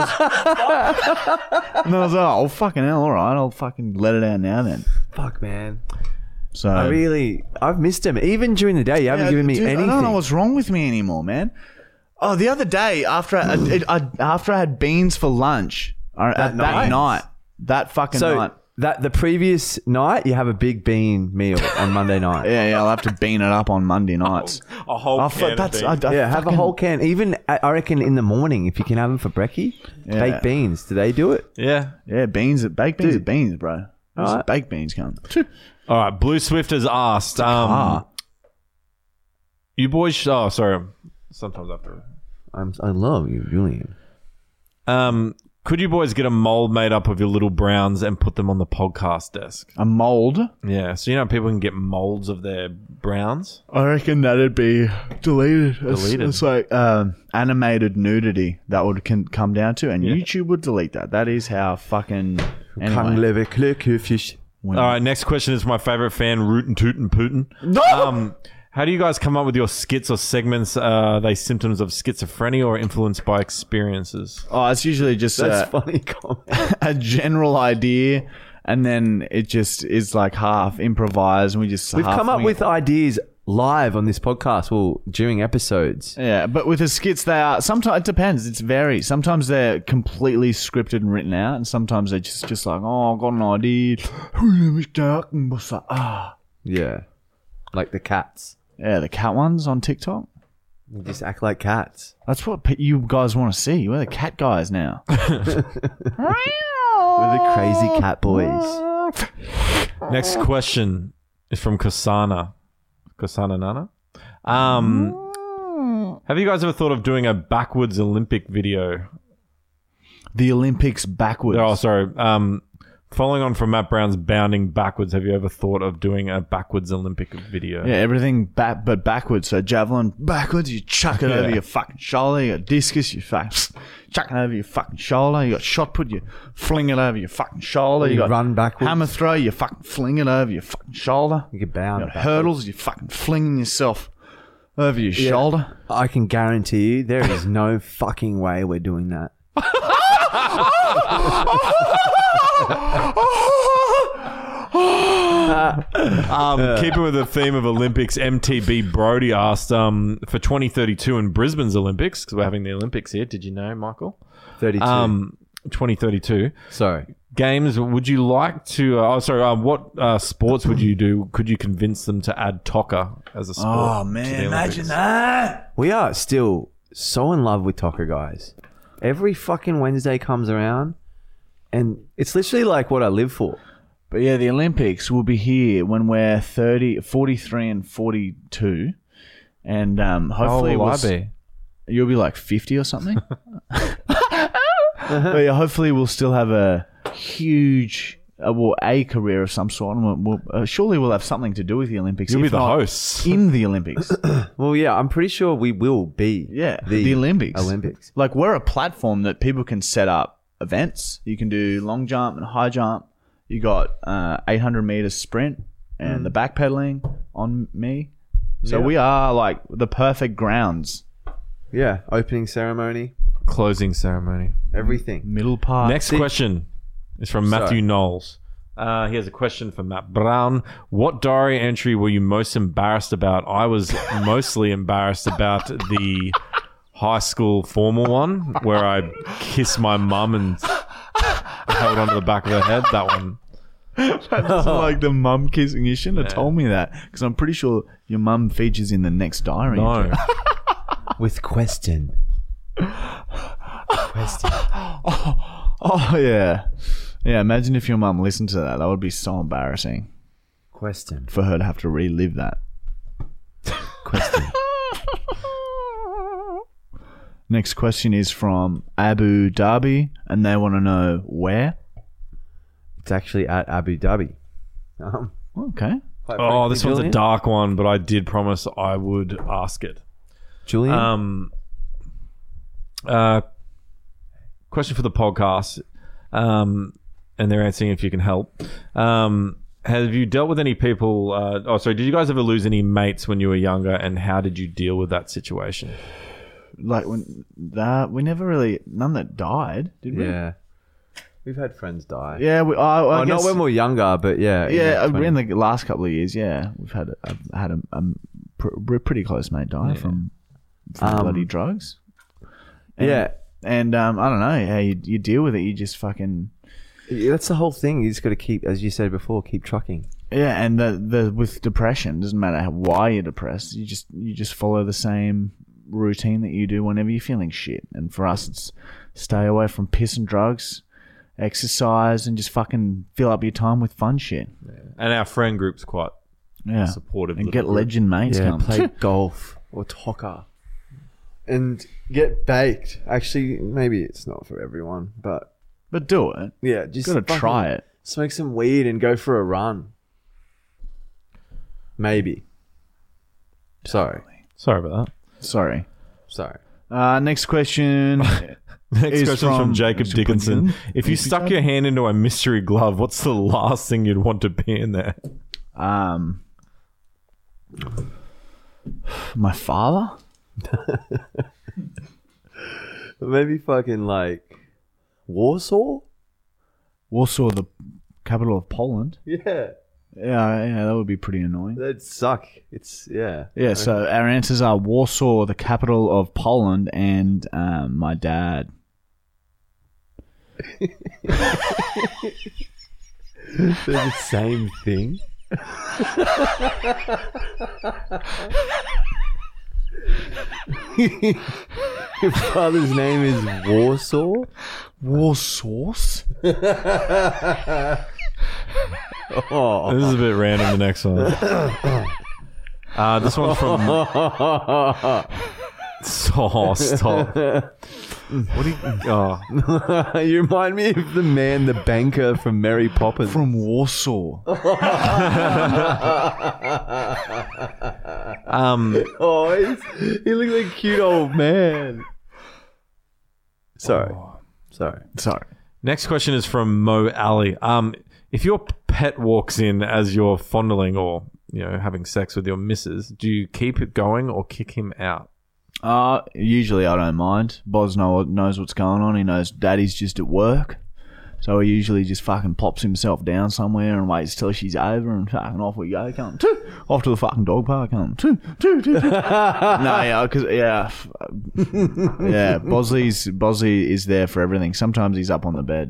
I was like, oh, fucking hell, all right. I'll fucking let it out now then. Fuck, man. So I've missed him. Even during the day, you haven't given me dude, anything. I don't know what's wrong with me anymore, man. Oh, the other day after I had beans for lunch that night, that fucking night. The previous night, you have a big bean meal on Monday night. Yeah, I'll have to bean it up on Monday nights. A whole can of beans. Have a whole can. Even, I reckon, in the morning, if you can have them for brekkie. Yeah. Baked beans. Do they do it? Yeah. Yeah, baked beans are beans, bro. Alright. Baked beans come. All right. Blue Swift has asked. You boys. Sorry. Sometimes after. I love you, Julian. Could you boys get a mold made up of your little Browns and put them on the podcast desk? A mold? Yeah. So people can get molds of their Browns. I reckon that'd be deleted. Deleted. It's like animated nudity that would come down to, and YouTube would delete that. That is how fucking. Anyway. All right. Next question is my favorite fan, Rootin' Tootin' Putin. No! How do you guys come up with your skits or segments? Are they symptoms of schizophrenia or influenced by experiences? Oh, it's usually just That's funny comment. a general idea, and then it just is like half improvised, and we just We've come up with ideas live on this podcast, during episodes. Yeah, but with the skits, they are sometimes it depends. It's varies. Sometimes they're completely scripted and written out, and sometimes they're just like, oh, I got an idea. Yeah, like the cats. Yeah, the cat ones on TikTok. You just act like cats. That's what you guys want to see. We're the cat guys now. We're the crazy cat boys. Next question is from Kasana. Kasana Nana. Have you guys ever thought of doing a backwards Olympic video? The Olympics backwards. Oh, sorry. Following on from Matt Brown's bounding backwards, have you ever thought of doing a backwards Olympic video? Yeah, everything but backwards. So javelin backwards, you chuck it over your fucking shoulder. You got discus, you fucking chuck it over your fucking shoulder. You got shot put, you fling it over your fucking shoulder. You got run backwards. Hammer throw, you fucking fling it over your fucking shoulder. You get bound. You got hurdles, you fucking flinging yourself over your shoulder. I can guarantee you there is no fucking way we're doing that. Keeping with the theme of Olympics, MTB Brody asked for 2032 in Brisbane's Olympics, because we're having the Olympics here. Did you know, Michael? 32. 2032. Sorry. Games, would you like to... what sports would you do? Could you convince them to add Tocker as a sport? Oh, to man, the imagine Olympics? that. We are still so in love with Tocker, guys. Every fucking Wednesday comes around, and it's literally like what I live for. But yeah, the Olympics will be here when we're 43 and 42. And hopefully you'll be like 50 or something. But yeah, hopefully we'll still have a huge, a career of some sort. And surely we'll have something to do with the Olympics. You'll be if the not hosts. in the Olympics. Well, yeah, I'm pretty sure we will be. Yeah, the Olympics. Olympics. Like, we're a platform that people can set up events. You can do long jump and high jump. You got 800 meters sprint and the backpedaling on me. So we are like the perfect grounds. Yeah, opening ceremony, Closing ceremony. everything. Middle part. Next question is from Matthew Knowles. He has a question for Matt Brown. What diary entry were you most embarrassed about? I was mostly embarrassed about the high school formal one where I kissed my mum and held onto the back of her head. That one. That's like the mum kissing. You shouldn't have told me that, because I'm pretty sure your mum features in the next diary. No. With question. Oh, yeah. Yeah, imagine if your mum listened to that. That would be so embarrassing Question. for her to have to relive that. Question. Next question is from Abu Dhabi, and they want to know where. It's actually at Abu Dhabi. Okay. Oh, this one's a Julian? dark one, but I did promise I would ask it. Julian? Question for the podcast, and they're answering if you can help. Have you dealt with any people... did you guys ever lose any mates when you were younger, and how did you deal with that situation? Like, we never really... None that died, did we? Yeah. We've had friends die. Yeah, I guess... Not when we were younger, but yeah. Yeah, in the last couple of years, yeah. I've had a pretty close mate die from bloody drugs. And I don't know how you deal with it. You just fucking... Yeah, that's the whole thing. You just got to keep, as you said before, keep trucking. Yeah, and the with depression, doesn't matter why you're depressed. You just follow the same routine that you do whenever you're feeling shit. And for us, it's stay away from piss and drugs, exercise, and just fucking fill up your time with fun shit. Yeah. And our friend group's quite supportive. And of get the group. legend mates. Yeah, come. play golf. or Toka and get baked. Actually, maybe it's not for everyone, but do it. yeah, just Gotta fucking try it. Smoke some weed and go for a run. Maybe. Sorry. Sorry about Sorry. Sorry. Next question. that. Next Is question from Jacob Mr. Dickinson. Puddington. If you stuck your hand into a mystery glove, what's the last thing you'd want to be in there? My father? Maybe fucking like Warsaw? Warsaw, the capital of Poland. Yeah. Yeah, that would be pretty annoying. That'd suck. It's, yeah. Yeah, so our answers are Warsaw, the capital of Poland, and my dad. They're the same thing. Your father's name is Warsaw? Warsaw? Oh. This is a bit random, the next one. This one's from... Oh, stop. What do you... Oh. You remind me of the man, the banker from Mary Poppins. From Warsaw. Oh, he looks like a cute old man. Sorry. Sorry. Next question is from Mo Ali. If your pet walks in as you're fondling or, having sex with your missus, do you keep it going or kick him out? Usually I don't mind. Boz knows what's going on. He knows Daddy's just at work. So he usually just fucking plops himself down somewhere and waits till she's over and fucking off we go. Come off to the fucking dog park. Come Bosley is there for everything. Sometimes he's up on the bed.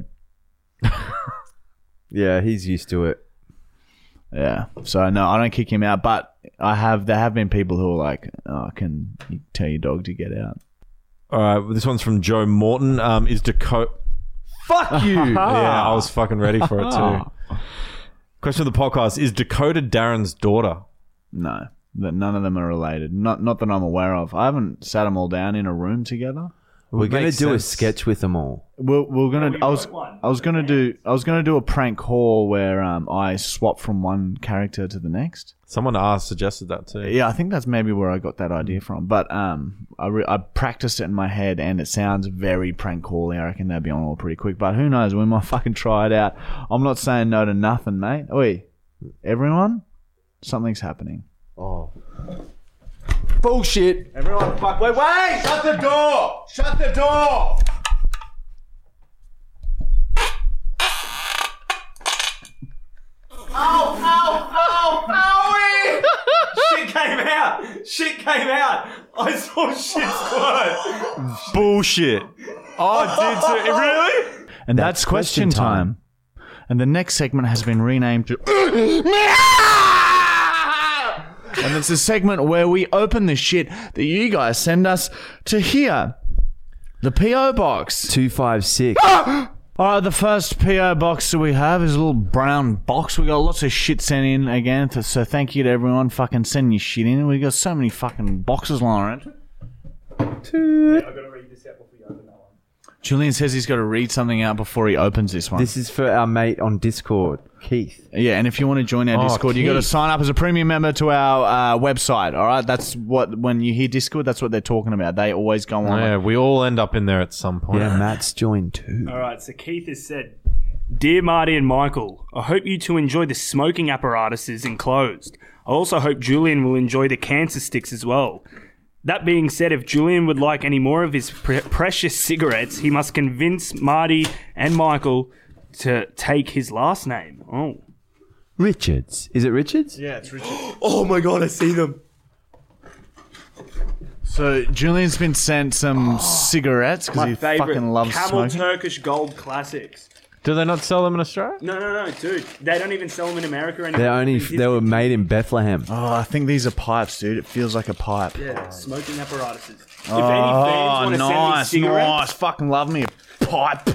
Yeah, he's used to it. Yeah. So no, I don't kick him out, but there have been people who are like, "Oh, can you tell your dog to get out?" All right, this one's from Joe Morton. Is Dakota... Fuck you! Yeah, I was fucking ready for it too. Question of the podcast: is Dakota Darren's daughter? No, none of them are related. Not that I'm aware of. I haven't sat them all down in a room together. We're gonna Makes do a sense. sketch with them all. We're gonna. I was gonna do a prank call where I swap from one character to the next. Someone suggested that too. Yeah, I think that's maybe where I got that idea from. But I practiced it in my head, and it sounds very prank call-y. I reckon that'd be on all pretty quick. But who knows? We might fucking try it out. I'm not saying no to nothing, mate. Oi, everyone, something's happening. Oh. Bullshit. Everyone, fuck. Wait! Shut the door! Shut the door! Owie! Shit came out. I saw shit squirt. Bullshit. Oh, dude, really? And that's question time. And the next segment has been renamed to... And it's a segment where we open the shit that you guys send us to here. The P.O. Box. 256. Alright, the first P.O. box that we have is a little brown box. We got lots of shit sent in again, so thank you to everyone fucking sending your shit in. We got so many fucking boxes lying around. I've got to read this out before you open that one. Julian says he's got to read something out before he opens this one. This is for our mate on Discord, Keith. Yeah, and if you want to join our Discord, you got to Keith. sign up as a premium member to our website. All right, that's what when you hear Discord, that's what they're talking about. They always go on. Yeah, we all end up in there at some point. Yeah, Matt's joined too. All right, so Keith has said, "Dear Marty and Michael, I hope you two enjoy the smoking apparatuses enclosed. I also hope Julian will enjoy the cancer sticks as well. That being said, if Julian would like any more of his precious cigarettes, he must convince Marty and Michael to take his last name." Oh. Richards. Is it Richards? Yeah, it's Richard. Oh my god, I see them. So Julian's been sent some cigarettes because My he favourite fucking loves Camel smoking. Turkish Gold Classics. Do they not sell them in Australia? No, dude. They don't even sell them in America anymore. They were made in Bethlehem. Oh, I think these are pipes, dude. It feels like a pipe. Yeah, smoking apparatuses. If Oh, any fans want to nice, send me cigarettes... nice. Fucking love me a pipe.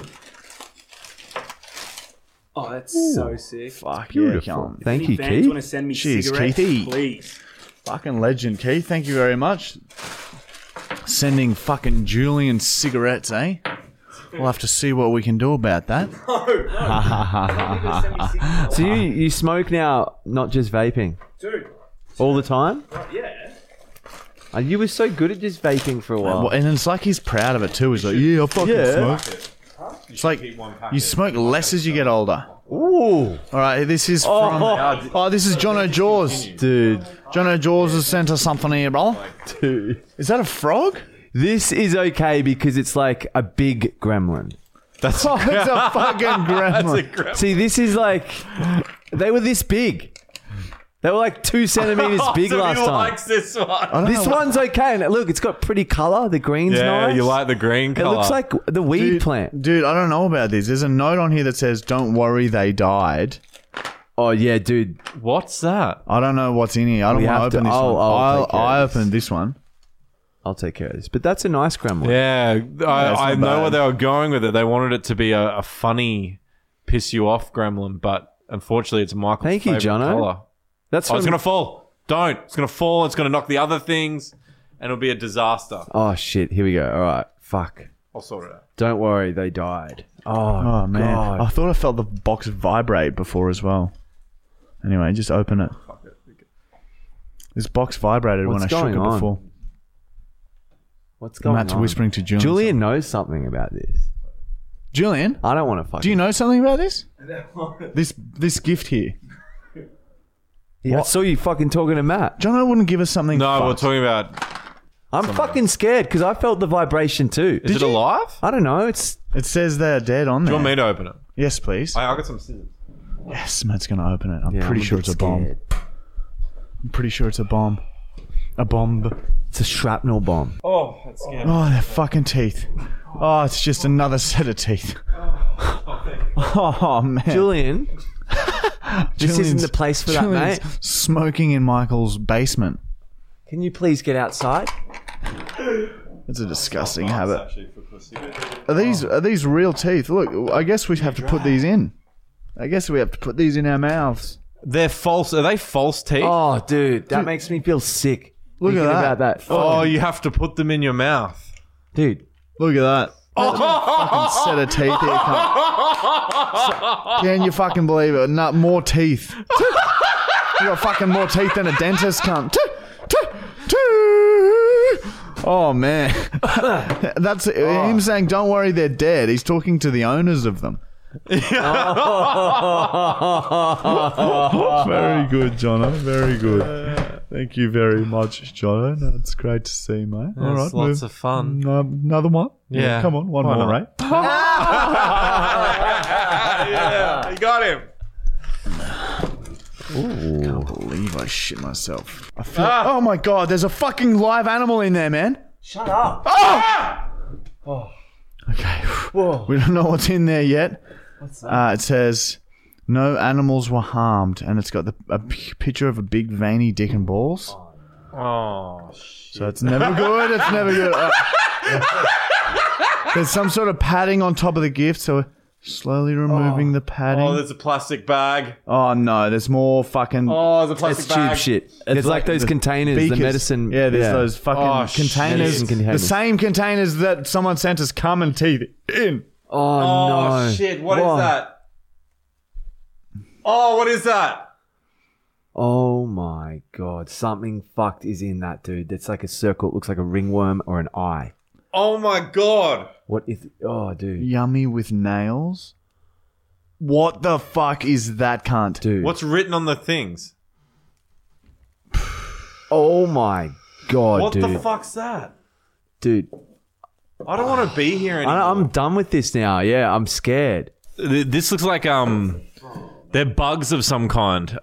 Oh, that's so sick. Fuck Beautiful. yeah, come on. Thank Any you, fans Keith. want to send me Cheers, cigarettes, Keithy. please. Fucking legend, Keith. Thank you very much. Sending fucking Julian cigarettes, eh? We'll have to see what we can do about that. So you smoke now, not just vaping? Dude. All the time? Yeah. You were so good at just vaping for a while. And it's like he's proud of it too. He's like, yeah, I fucking smoke. It's like you smoke less as you get older. Ooh. All right, this is from... this is John O'Jaws. Dude. John O'Jaws has sent us something here, bro. Dude. Is that a frog? This is okay because it's like a big gremlin. That's It's a fucking gremlin. See, this is like... They were this big. They were like 2 centimeters big last time. likes this one. This one's okay. And look, it's got pretty colour. The green's Yeah, nice. you like the green It colour. looks like the weed plant. Dude, I don't know about this. There's a note on here that says, don't worry, they died. Oh, yeah, dude. What's that? I don't know what's in here. I don't We want to have to- open this I'll one. take care I of this. opened this one. I'll take care of this. But that's a nice gremlin. Yeah, it's I not know bad. where they were going with it. They wanted it to be a funny, piss you off gremlin, but unfortunately, it's Michael's Thank you, favourite Jono. colour. That's Oh, it's from- going to fall. Don't. It's going to fall. It's going to knock the other things, and it'll be a disaster. Oh, shit. Here we go. All right. Fuck. I'll sort it out. Don't worry. They died. Oh, man. God. I thought I felt the box vibrate before as well. Anyway, just open it. This box vibrated when I What's shook going it on? before. What's going Matt's on? whispering to Julian. Julian knows something about this. Julian, I don't want to fuck do you know something about this? This gift here. I saw you fucking talking to Matt. John, I wouldn't give us something. No, we're fucked. talking about... I'm fucking scared because I felt the vibration too. Is it alive? I don't know. It's It says they're dead on Do there. you want me to open it? Yes, please. I got some scissors. Yes, Matt's going to open it. I'm yeah, pretty I'm sure it's a bomb. scared. I'm pretty sure it's a bomb. A bomb. It's a shrapnel bomb. Oh, that's scary. Oh, their fucking teeth. Oh, it's just another set of teeth. Oh, man. Julian, this isn't Julian's- the place for that, Julian's mate. smoking in Michael's basement. Can you please get outside? It's a disgusting habit. Are these real teeth? Look, I guess we have to put these in. I guess we have to put these in our mouths. They're false. Are they false teeth? Oh, dude, that makes me feel sick. Look at thinking that. about that. Oh, you have to put them in your mouth. Dude, Look at that. Fucking set of teeth here. Can you fucking believe it? No, more teeth. You got fucking more teeth than a dentist cunt. Oh, man. That's him saying, don't worry, they're dead. He's talking to the owners of them. Very good, Jono. Very good. Thank you very much, Jono. That's great to see, mate. All right, lots of fun. Another one? Yeah. Come on, one Why more, not? right? Yeah, you got him. I can't believe I shit myself. I feel, oh my god, there's a fucking live animal in there, man. shut up. Okay. We don't know what's in there yet. What's that? It says, no animals were harmed. And it's got a picture of a big veiny dick and balls. Oh, So it's never good. It's never good. There's some sort of padding on top of the gift. So slowly removing the padding. oh, there's a plastic bag. Oh, no. There's more fucking... Oh, there's a It's plastic tube bag. shit. It's like those the containers, beakers. the medicine. Yeah, there's those fucking Oh, shit. containers. Medicine The containers. same containers that someone sent us cum and teeth in. Oh, Oh, no. shit. What is that? Oh, what is that? Oh, my God. Something fucked is in that, dude. It's like a circle. It looks like a ringworm or an eye. Oh, my God. What is... Oh, dude. Yummy with nails? What the fuck is that cunt? Dude. What's written on the things? Oh, my God, What dude. the fuck's that? Dude. I don't want to be here anymore. I'm done with this now. Yeah, I'm scared. This looks like they're bugs of some kind.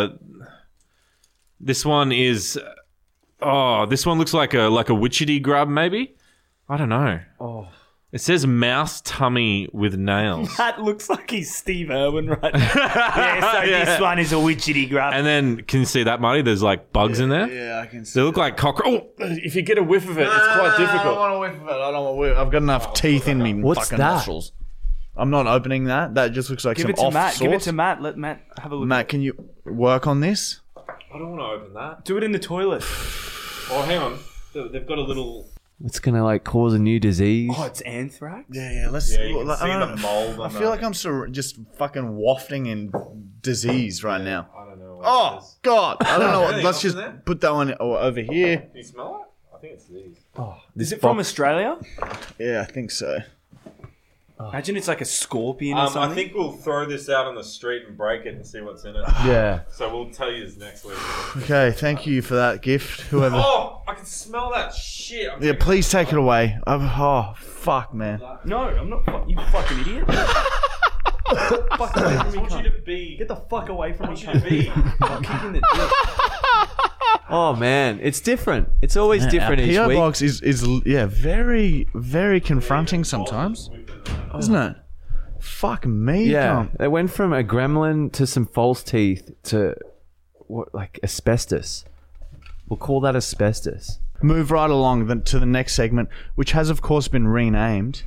This one is this one looks like a witchetty grub maybe. I don't know. Oh. It says mouse tummy with nails. That looks like he's Steve Irwin right now. Yeah, so this one is a widgety grab. And then can you see that, Marty? There's like bugs in there. Yeah, I can see. They look like cockroach. Oh, if you get a whiff of it, it's quite I difficult. don't want to whiff of it. I don't want to whiff. I've got enough teeth in me What's fucking that? nostrils. I'm not opening that. That just looks like Give some it to off Matt. sauce. Give it to Matt. Let Matt have a look. Matt, can you work on this? I don't want to open that. Do it in the toilet. Oh, hang on. They've got a little... It's gonna like cause a new disease. Oh, it's anthrax? Yeah, let's. Yeah, you can I see don't the know. mold. I feel like I'm just fucking wafting in disease right now. I don't know what it Oh is. God! I don't know. Anything Let's else just in there? put that one over here. Can you smell it? I think it's these. Is it from Australia? Yeah, I think so. Imagine it's like a scorpion or I something. think we'll throw this out on the street and break it and see what's in it. Yeah. So we'll tell you this next week. Okay, thank you for that gift, whoever. Oh, I can smell that shit. Yeah, please take it away. Oh, fuck, man. No, I'm not. You fucking idiot. Fuck away from me, I want you cunt. to be. Get the fuck away from I me, want you to be. I'm kicking the dick. Oh man, it's different. It's always different Our each PO week. box is very, very confronting sometimes, isn't it? Fuck me, Yeah, cunt. it went from a gremlin to some false teeth to what, like asbestos. We'll call that asbestos. Move right along to the next segment, which has, of course, been renamed.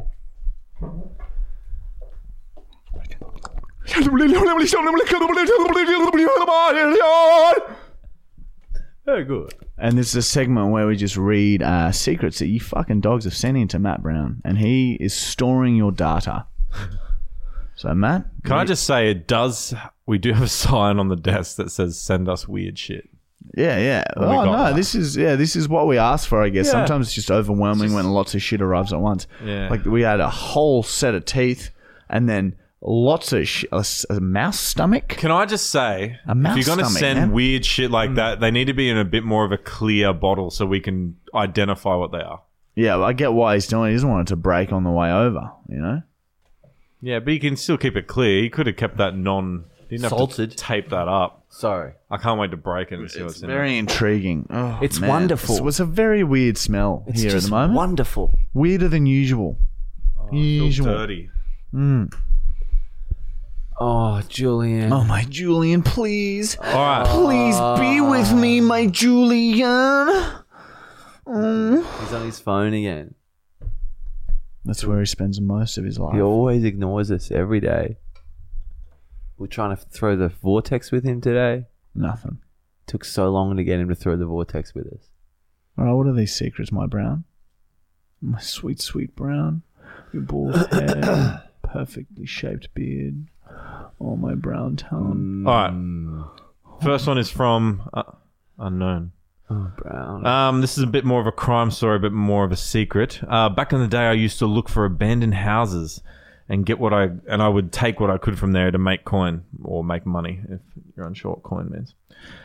Very good. And this is a segment where we just read secrets that you fucking dogs have sent in to Matt Brown, and he is storing your data. So, Matt, Can I just say it does? We do have a sign on the desk that says "Send us weird shit." yeah. we Oh got no, that. this is what we asked for, I guess. Yeah. Sometimes it's just overwhelming when lots of shit arrives at once. Yeah. Like we had a whole set of teeth, and then lots of a mouse stomach. Can I just say, A mouse if you're going to stomach, send man. weird shit like that, they need to be in a bit more of a clear bottle so we can identify what they are. Yeah, well, I get why he's doing it. He doesn't want it to break on the way over, you know? Yeah, but you can still keep it clear. You could have kept that Didn't have Salted. to tape that up. Sorry. I can't wait to break it and see It's what's in very it. intriguing. Oh, It's man. wonderful. It's a very weird smell It's here at just the moment. wonderful. Weirder than usual. I feel usual. dirty. Oh, Julian. Oh, my Julian, please. All right. Please be with me, my Julian. He's on his phone again. That's where he spends most of his life. He always ignores us every day. We're trying to throw the vortex with him today. Nothing. Took so long to get him to throw the vortex with us. All right, what are these secrets, my Brown? My sweet, sweet Brown. Your bald hair, perfectly shaped beard. Oh, my brown tongue. All right. First one is from Unknown. Oh, Brown. This is a bit more of a crime story, a bit more of a secret. Back in the day, I used to look for abandoned houses and get I would take what I could from there to make coin or make money, if you're unsure what coin means.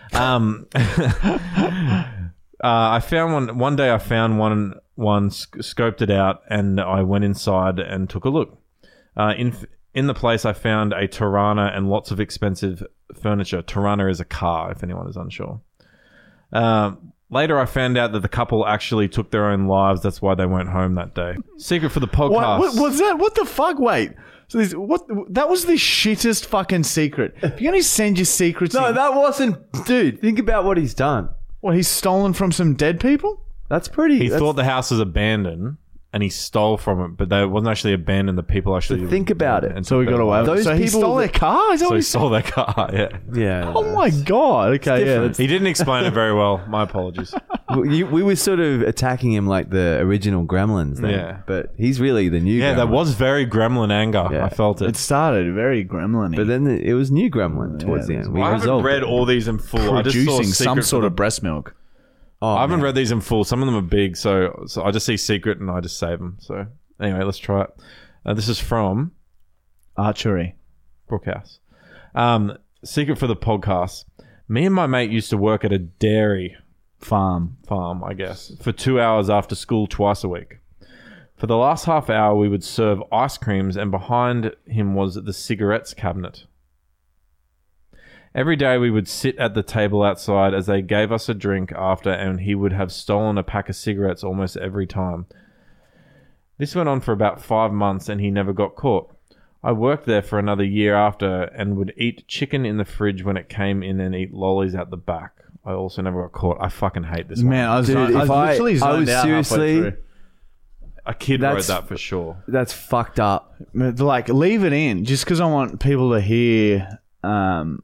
I found one day. I found one, scoped it out, and I went inside and took a look. In the place, I found a Tirana and lots of expensive furniture. Tirana is a car, if anyone is unsure. Later, I found out that the couple actually took their own lives. That's why they weren't home that day. Secret for the podcast. What was that? What the fuck? Wait. So that was the shittest fucking secret. If you're going to send your secrets No, in, that wasn't... Dude, think about what he's done. what, he's stolen from some dead people? That's pretty... He that's- thought the house was abandoned, and he stole from it, but it wasn't actually abandoned. The people actually... think about it. and So he took got their away with lives. it. Those So he people stole that- their car? Is that So what he he said? stole their car, yeah. Yeah. Oh my God. Okay, yeah. different. He didn't explain it very well. My apologies. We were sort of attacking him like the original Gremlins then. Yeah. But he's really the new Yeah, Gremlin. that was very gremlin anger. Yeah. I felt it. It started very gremlin-y. But then it was new Gremlin towards the Yeah, end. We I haven't resolved read it. all these in full. I just saw producing Secret some for sort the- of breast milk. Oh, I haven't man. read these in full. Some of them are big, so I just see Secret and I just save them. So anyway, let's try it. This is from Archery. Brookhouse. Secret for the podcast. Me and my mate used to work at a dairy Farm. farm, I guess, for 2 hours after school twice a week. For the last half hour, we would serve ice creams, and behind him was the cigarettes cabinet. Every day, we would sit at the table outside as they gave us a drink after, and he would have stolen a pack of cigarettes almost every time. This went on for about 5 months, and he never got caught. I worked there for another year after and would eat chicken in the fridge when it came in and eat lollies out the back. I also never got caught. I fucking hate this one. Man, I was, Dude, I was if I- literally I zoned was out halfway seriously- through. A kid wrote That's- that for sure. That's fucked up. Like, leave it in just because I want people to hear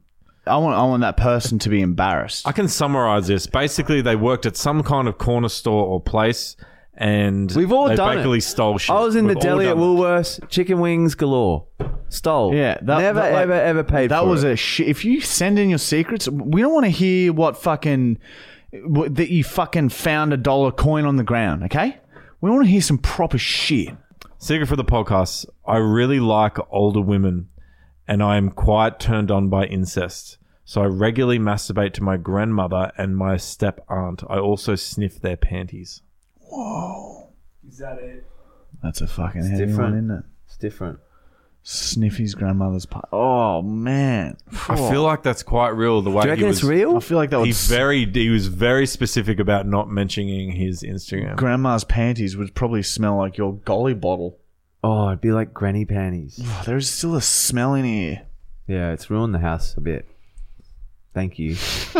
I want that person to be embarrassed. I can summarize this. Basically, they worked at some kind of corner store or place, and We've all they done basically it. stole shit. I was in the We've all deli at done it. Woolworths, chicken wings galore. Stole. Yeah, never, ever paid that for was it. a shit. If you send in your secrets, we don't want to hear that you fucking found a dollar coin on the ground. Okay, we want to hear some proper shit. Secret for the podcast. I really like older women, and I am quite turned on by incest. So I regularly masturbate to my grandmother and my step aunt. I also sniff their panties. Is that it? That's a fucking heavy different. one, isn't it? It's different. Sniffy's grandmother's part. Oh man, I feel like that's quite real. The way Do you reckon he it's was, real? I feel like that He would. he was very specific about not mentioning his Instagram. Grandma's panties would probably smell like your golly bottle. Oh, it'd be like granny panties. Oh, there's still a smell in here. Yeah, it's ruined the house a bit. Thank you.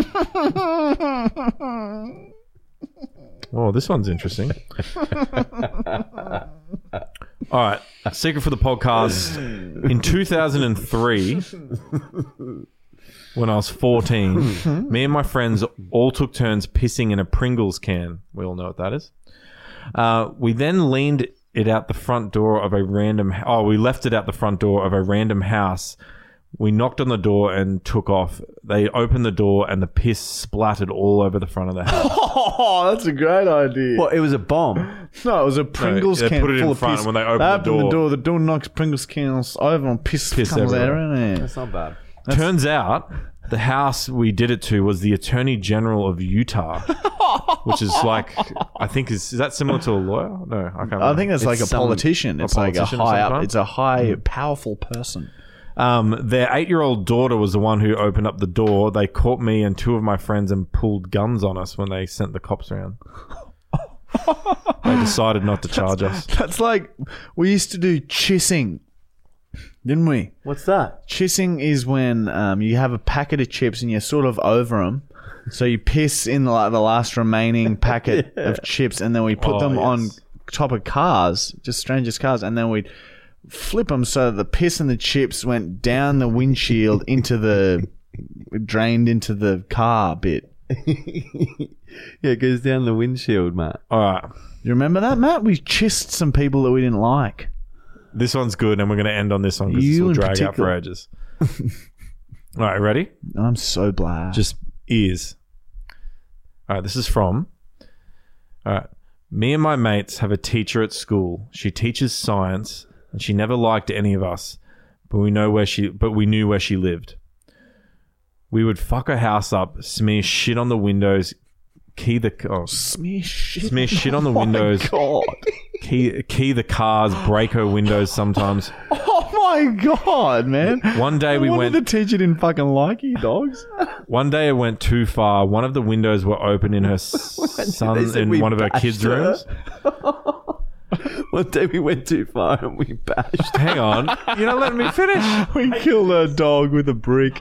Oh, this one's interesting. All right, secret for the podcast. In 2003, when I was 14, me and my friends all took turns pissing in a Pringles can. We all know what that is. We then leaned it out the front door of a random... we left it out the front door of a random house. We knocked on the door and took off. They opened the door and the piss splattered all over the front of the house. Oh, that's a great idea. What? It was a bomb. No, it was a Pringles they can put it in full of front piss. when they opened the door. The door knocks Pringles cans over and piss Piss comes out. everywhere. Isn't it? That's not bad. Turns out the house we did it to was the Attorney General of Utah, which is like, I think is that similar to a lawyer? No, I can't remember. I think it's like a some- politician. It's like a politician of high some up. kind? It's a high, powerful person. Their 8-year-old daughter was the one who opened up the door. They caught me and 2 of my friends and pulled guns on us when they sent the cops around. They decided not to charge us. That's like we used to do chissing, didn't we? What's that? Chissing is when you have a packet of chips and you're sort of over them. So you piss in the last remaining packet of chips, and then we put them on top of cars, just strangers' cars, and then we'd flip them so the piss and the chips went down the windshield drained into the car bit. Yeah, it goes down the windshield, Matt. All right. You remember that, Matt? We chissed some people that we didn't like. This one's good, and we're going to end on this one because this You will in drag out for particular. ages. All right, ready? I'm so glad. Just ears. All right, this is from... All right. Me and my mates have a teacher at school. She teaches science, and she never liked any of us, but we knew where she lived. We would fuck her house up, smear shit on the windows, smear shit. smear shit on the windows, God. key the cars, break her windows sometimes. Oh my God, man. One day we No went. wonder the teacher didn't fucking like you, dogs. One day it went too far. One of the windows were open in her son said in we one of her bashed kids' her. rooms. One day we went too far and we bashed. Hang on, you're not letting me finish. We killed a dog with a brick.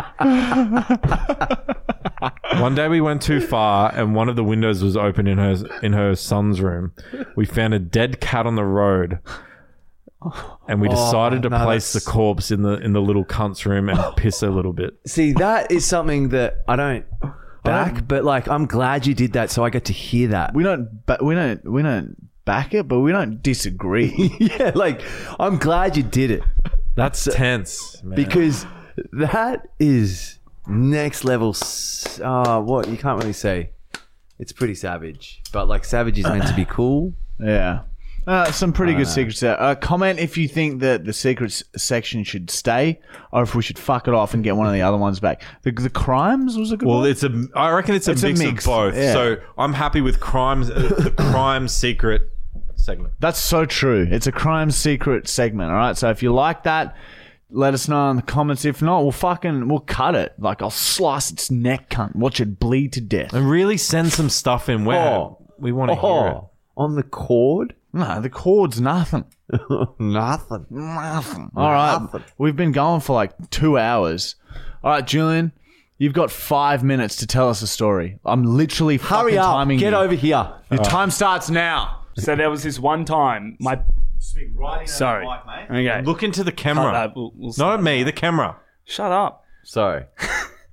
One day we went too far, and one of the windows was open in her son's room. We found a dead cat on the road, and we decided to place the corpse in the little cunt's room and piss a little bit. See, that is something that I don't back, but like I'm glad you did that, so I get to hear that. We don't back it, but we don't disagree. Yeah, like I'm glad you did it That's tense, man. because that is next level. What you can't really say. It's pretty savage, but like savage is meant to be cool. Yeah. Some pretty good secrets there. Comment if you think that the secrets section should stay, or if we should fuck it off and get one of the other ones back. The crimes was a good Well, one. I reckon it's a mix of both. yeah. So I'm happy with crimes, the crime secret segment. That's so true. It's a crime secret segment. All right. So if you like that, let us know in the comments. If not, we'll cut it. Like I'll slice its neck, cunt. Watch it bleed to death. And really send some stuff in where we want to hear it. On the cord? No, the cord's nothing. Nothing. Nothing. All right. We've been going for like 2 hours. All right, Julian, you've got 5 minutes to tell us a story. I'm literally Hurry fucking up. timing Get you. over here. Your time starts now. So there was this one time, Sorry. Okay. Look into the camera. We'll Not at me, the camera. Shut up. Sorry.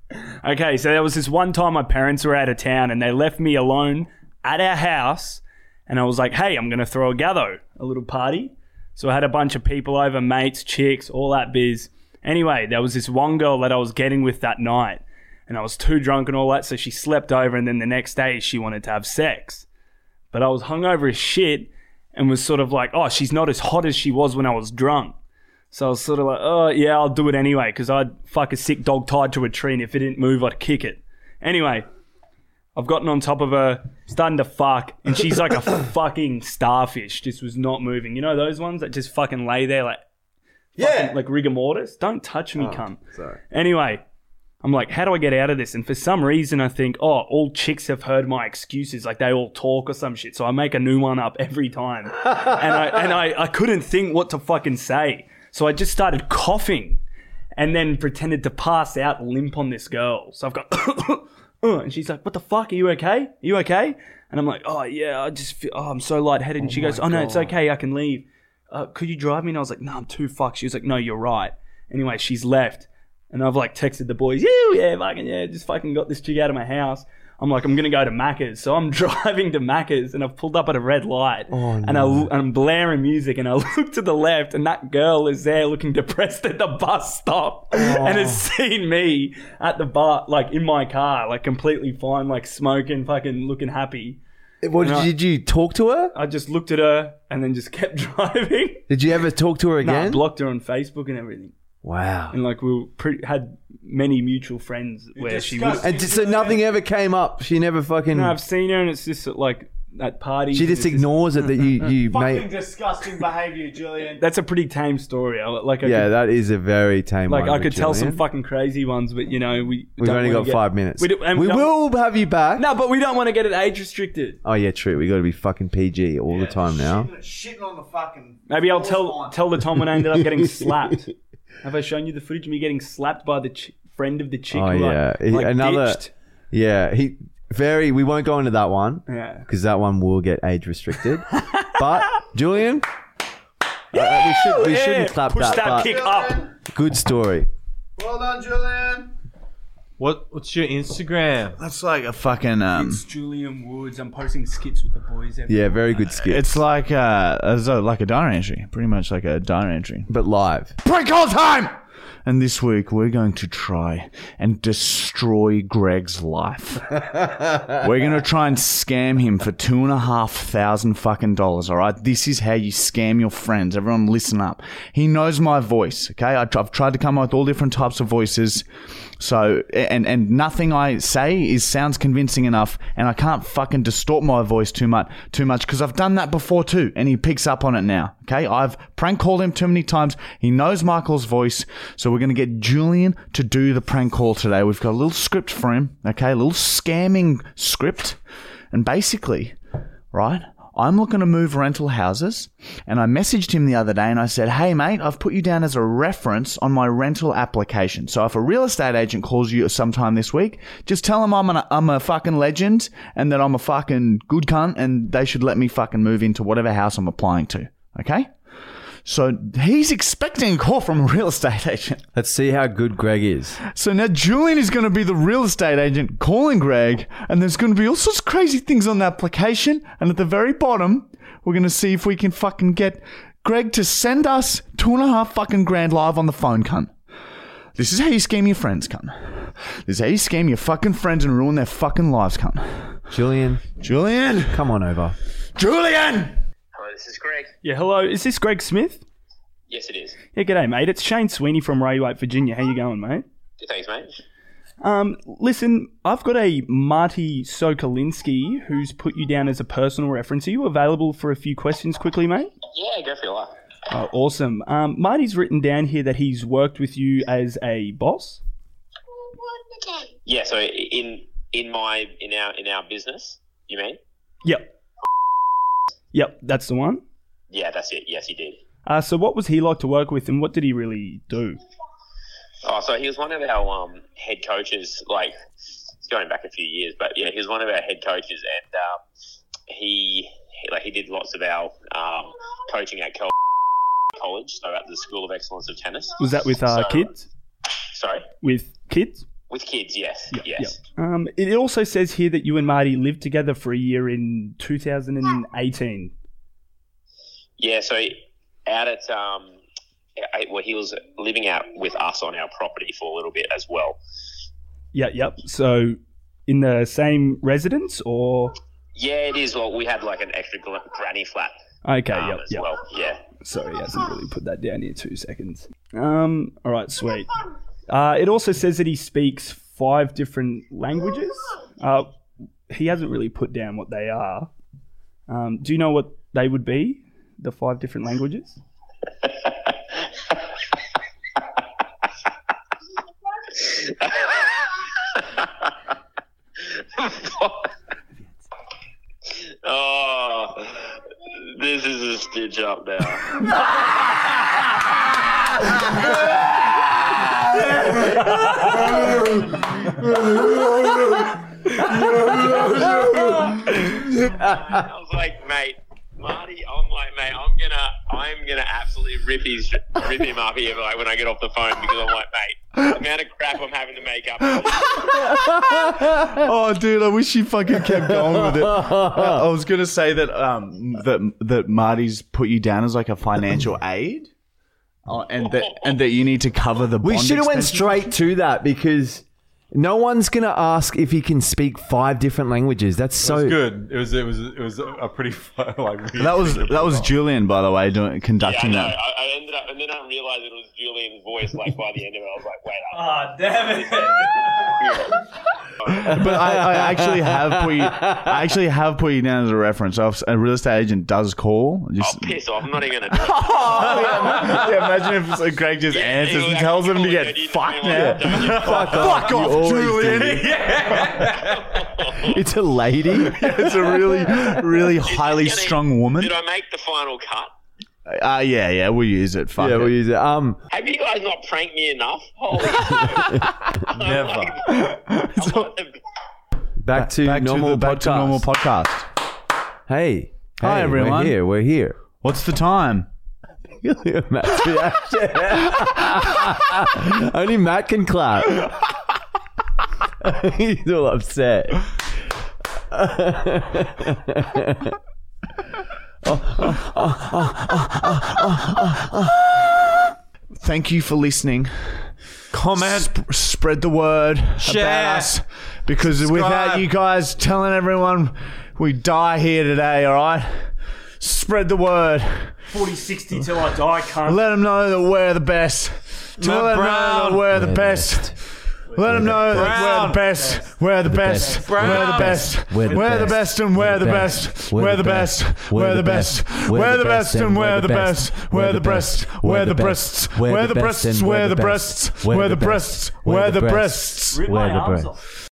Okay, so there was this one time my parents were out of town and they left me alone at our house, and I was like, hey, I'm going to throw a little party. So I had a bunch of people over, mates, chicks, all that biz. Anyway, there was this one girl that I was getting with that night, and I was too drunk and all that, so she slept over, and then the next day she wanted to have sex. But I was hungover as shit and was sort of like, oh, she's not as hot as she was when I was drunk. So I was sort of like, oh, yeah, I'll do it anyway, because I'd fuck a sick dog tied to a tree, and if it didn't move, I'd kick it. Anyway, I've gotten on top of her, starting to fuck, and she's like a fucking starfish, just was not moving. You know those ones that just fucking lay there like, fucking, like rigor mortis? Don't touch me, cunt. Sorry. Anyway, I'm like, how do I get out of this? And for some reason, I think, oh, all chicks have heard my excuses, like they all talk or some shit. So I make a new one up every time, and I couldn't think what to fucking say. So I just started coughing and then pretended to pass out limp on this girl. So I've got, and she's like, what the fuck? Are you okay? Are you okay? And I'm like, oh, yeah, I just feel, I'm so lightheaded. And she goes, oh, no, it's okay. I can leave. Could you drive me? And I was like, no, I'm too fucked. She was like, no, you're right. Anyway, she's left. And I've like texted the boys, just fucking got this chick out of my house. I'm like, I'm going to go to Macca's. So I'm driving to Macca's and I've pulled up at a red light. And I'm blaring music and I look to the left and that girl is there looking depressed at the bus stop and has seen me at the bar, like in my car, like completely fine, like smoking, fucking looking happy. Did you talk to her? I just looked at her and then just kept driving. Did you ever talk to her No, I again? blocked her on Facebook and everything. Wow. And like we had many mutual friends where she was. And so nothing ever came up. She never fucking. No, I've seen her and it's just like at parties. She just ignores it that you Fucking made. disgusting behaviour, Julian. That's a pretty tame story. Yeah, that is a very tame one. I could tell some Julian. fucking crazy ones, but you know we've only got 5 minutes. We will have you back. No, but we don't want to get it age restricted. Oh yeah, true. We got to be fucking PG all the time now. Shitting on the fucking. Maybe I'll tell the time when I ended up getting slapped. Have I shown you the footage of me getting slapped by the friend of the chick? Oh who yeah, another. Ditched? Yeah, we won't go into that one. Yeah, because that one will get age restricted. But Julian, we shouldn't clap Push that. that kick up. Good story. Well done, Julian. What's your Instagram? That's like a fucking. It's Julian Woods. I'm posting skits with the boys. Yeah, very good skit. It's like like a diary entry, pretty much like a diary entry. But live. Prank call time! And this week we're going to try and destroy Greg's life. We're going to try and scam him for $2,500 fucking dollars. All right, this is how you scam your friends. Everyone, listen up. He knows my voice. Okay, I've tried to come up with all different types of voices. So and nothing I say sounds convincing enough, and I can't fucking distort my voice too much because I've done that before too, and he picks up on it now. Okay, I've prank called him too many times. He knows Michael's voice, so we're going to get Julian to do the prank call today. We've got a little script for him. Okay, a little scamming script, and basically, right, I'm looking to move rental houses, and I messaged him the other day and I said, hey mate, I've put you down as a reference on my rental application. So if a real estate agent calls you sometime this week, just tell them I'm a fucking legend and that I'm a fucking good cunt and they should let me fucking move into whatever house I'm applying to. Okay? So he's expecting a call from a real estate agent. Let's see how good Greg is. So now Julian is going to be the real estate agent calling Greg, and there's going to be all sorts of crazy things on the application. And at the very bottom, we're going to see if we can fucking get Greg to send us $2.5 fucking grand live on the phone, cunt. This is how you scam your friends, cunt. This is how you scam your fucking friends and ruin their fucking lives, cunt. Julian, come on over. Julian! Hello, this is Greg. Yeah, hello. Is this Greg Smith? Yes, it is. Yeah, g'day, mate. It's Shane Sweeney from Ray-White, Virginia. How you going, mate? Thanks, mate. Listen, I've got a Marty Sokolinski who's put you down as a personal reference. Are you available for a few questions quickly, mate? Yeah, go for your life. Oh, awesome. Marty's written down here that he's worked with you as a boss. Yeah, so in our business, you mean? Yep, that's the one. Yeah, that's it. Yes, he did. So what was he like to work with and what did he really do? Oh, so he was one of our head coaches, like going back a few years, but yeah, he was one of our head coaches, and he did lots of our coaching at college, so at the School of Excellence of Tennis. Was that with kids? Sorry? With kids? With kids, yes. Yes. It also says here that you and Marty lived together for a year in 2018. Yeah, so out at he was living out with us on our property for a little bit as well. Yep. So in the same residence or? Yeah, it is. Well, we had like an extra granny flat. Okay, as well. Yeah. Sorry, he hasn't really put that down here. 2 seconds. All right, sweet. It also says that he speaks 5 different languages. He hasn't really put down what they are. Do you know what they would be? The 5 different languages? Oh, this is a stitch up now. I was like, mate, Marty, I'm gonna absolutely rip him up here like when I get off the phone because I'm like, mate, the amount of crap I'm having to make up. Oh, dude, I wish you fucking kept going with it. I was gonna say that that Marty's put you down as like a financial aid, and that you need to cover the. We bond should have went expenses. straight to that because no one's gonna ask if he can speak 5 different languages. That's It so was good. It was a pretty like. That was Julian, by the way, conducting Yeah, I know. that. I ended up, and then I realized it was Julian's voice. Like by the end of it, I was like, wait up. Ah, damn it. But I actually have put you down as a reference. So if a real estate agent does call, just Piss off. I'm not even going to do it. yeah, imagine if like, Greg just answers and tells him to get fucked now. Fuck off, Julian. it's a lady. It's a really highly strong woman. Did I make the final cut? Yeah, we'll use it. Fuck Yeah, it. we'll use it. Have you guys not pranked me enough? Holy Never. Back to normal podcast. Hey, Hi, everyone. We're here. What's the time? Matt's reaction. Only Matt can clap. He's all upset. Thank you for listening. Comment. Spread the word Share. about us, because without you guys telling everyone, we die here today. All right, spread the word. 40-60 till I die, cunt. Let them know that we're the best. Let them know that we're the best. Let them know that we're the best. We're the best. We're the best. We're the best and we're the best. We're the best. We're the best. We're the best and we're the best. We're the breast. We're the breasts. We're the breasts. We're the breasts. We're the breasts. We're the breasts. Rip my arms off.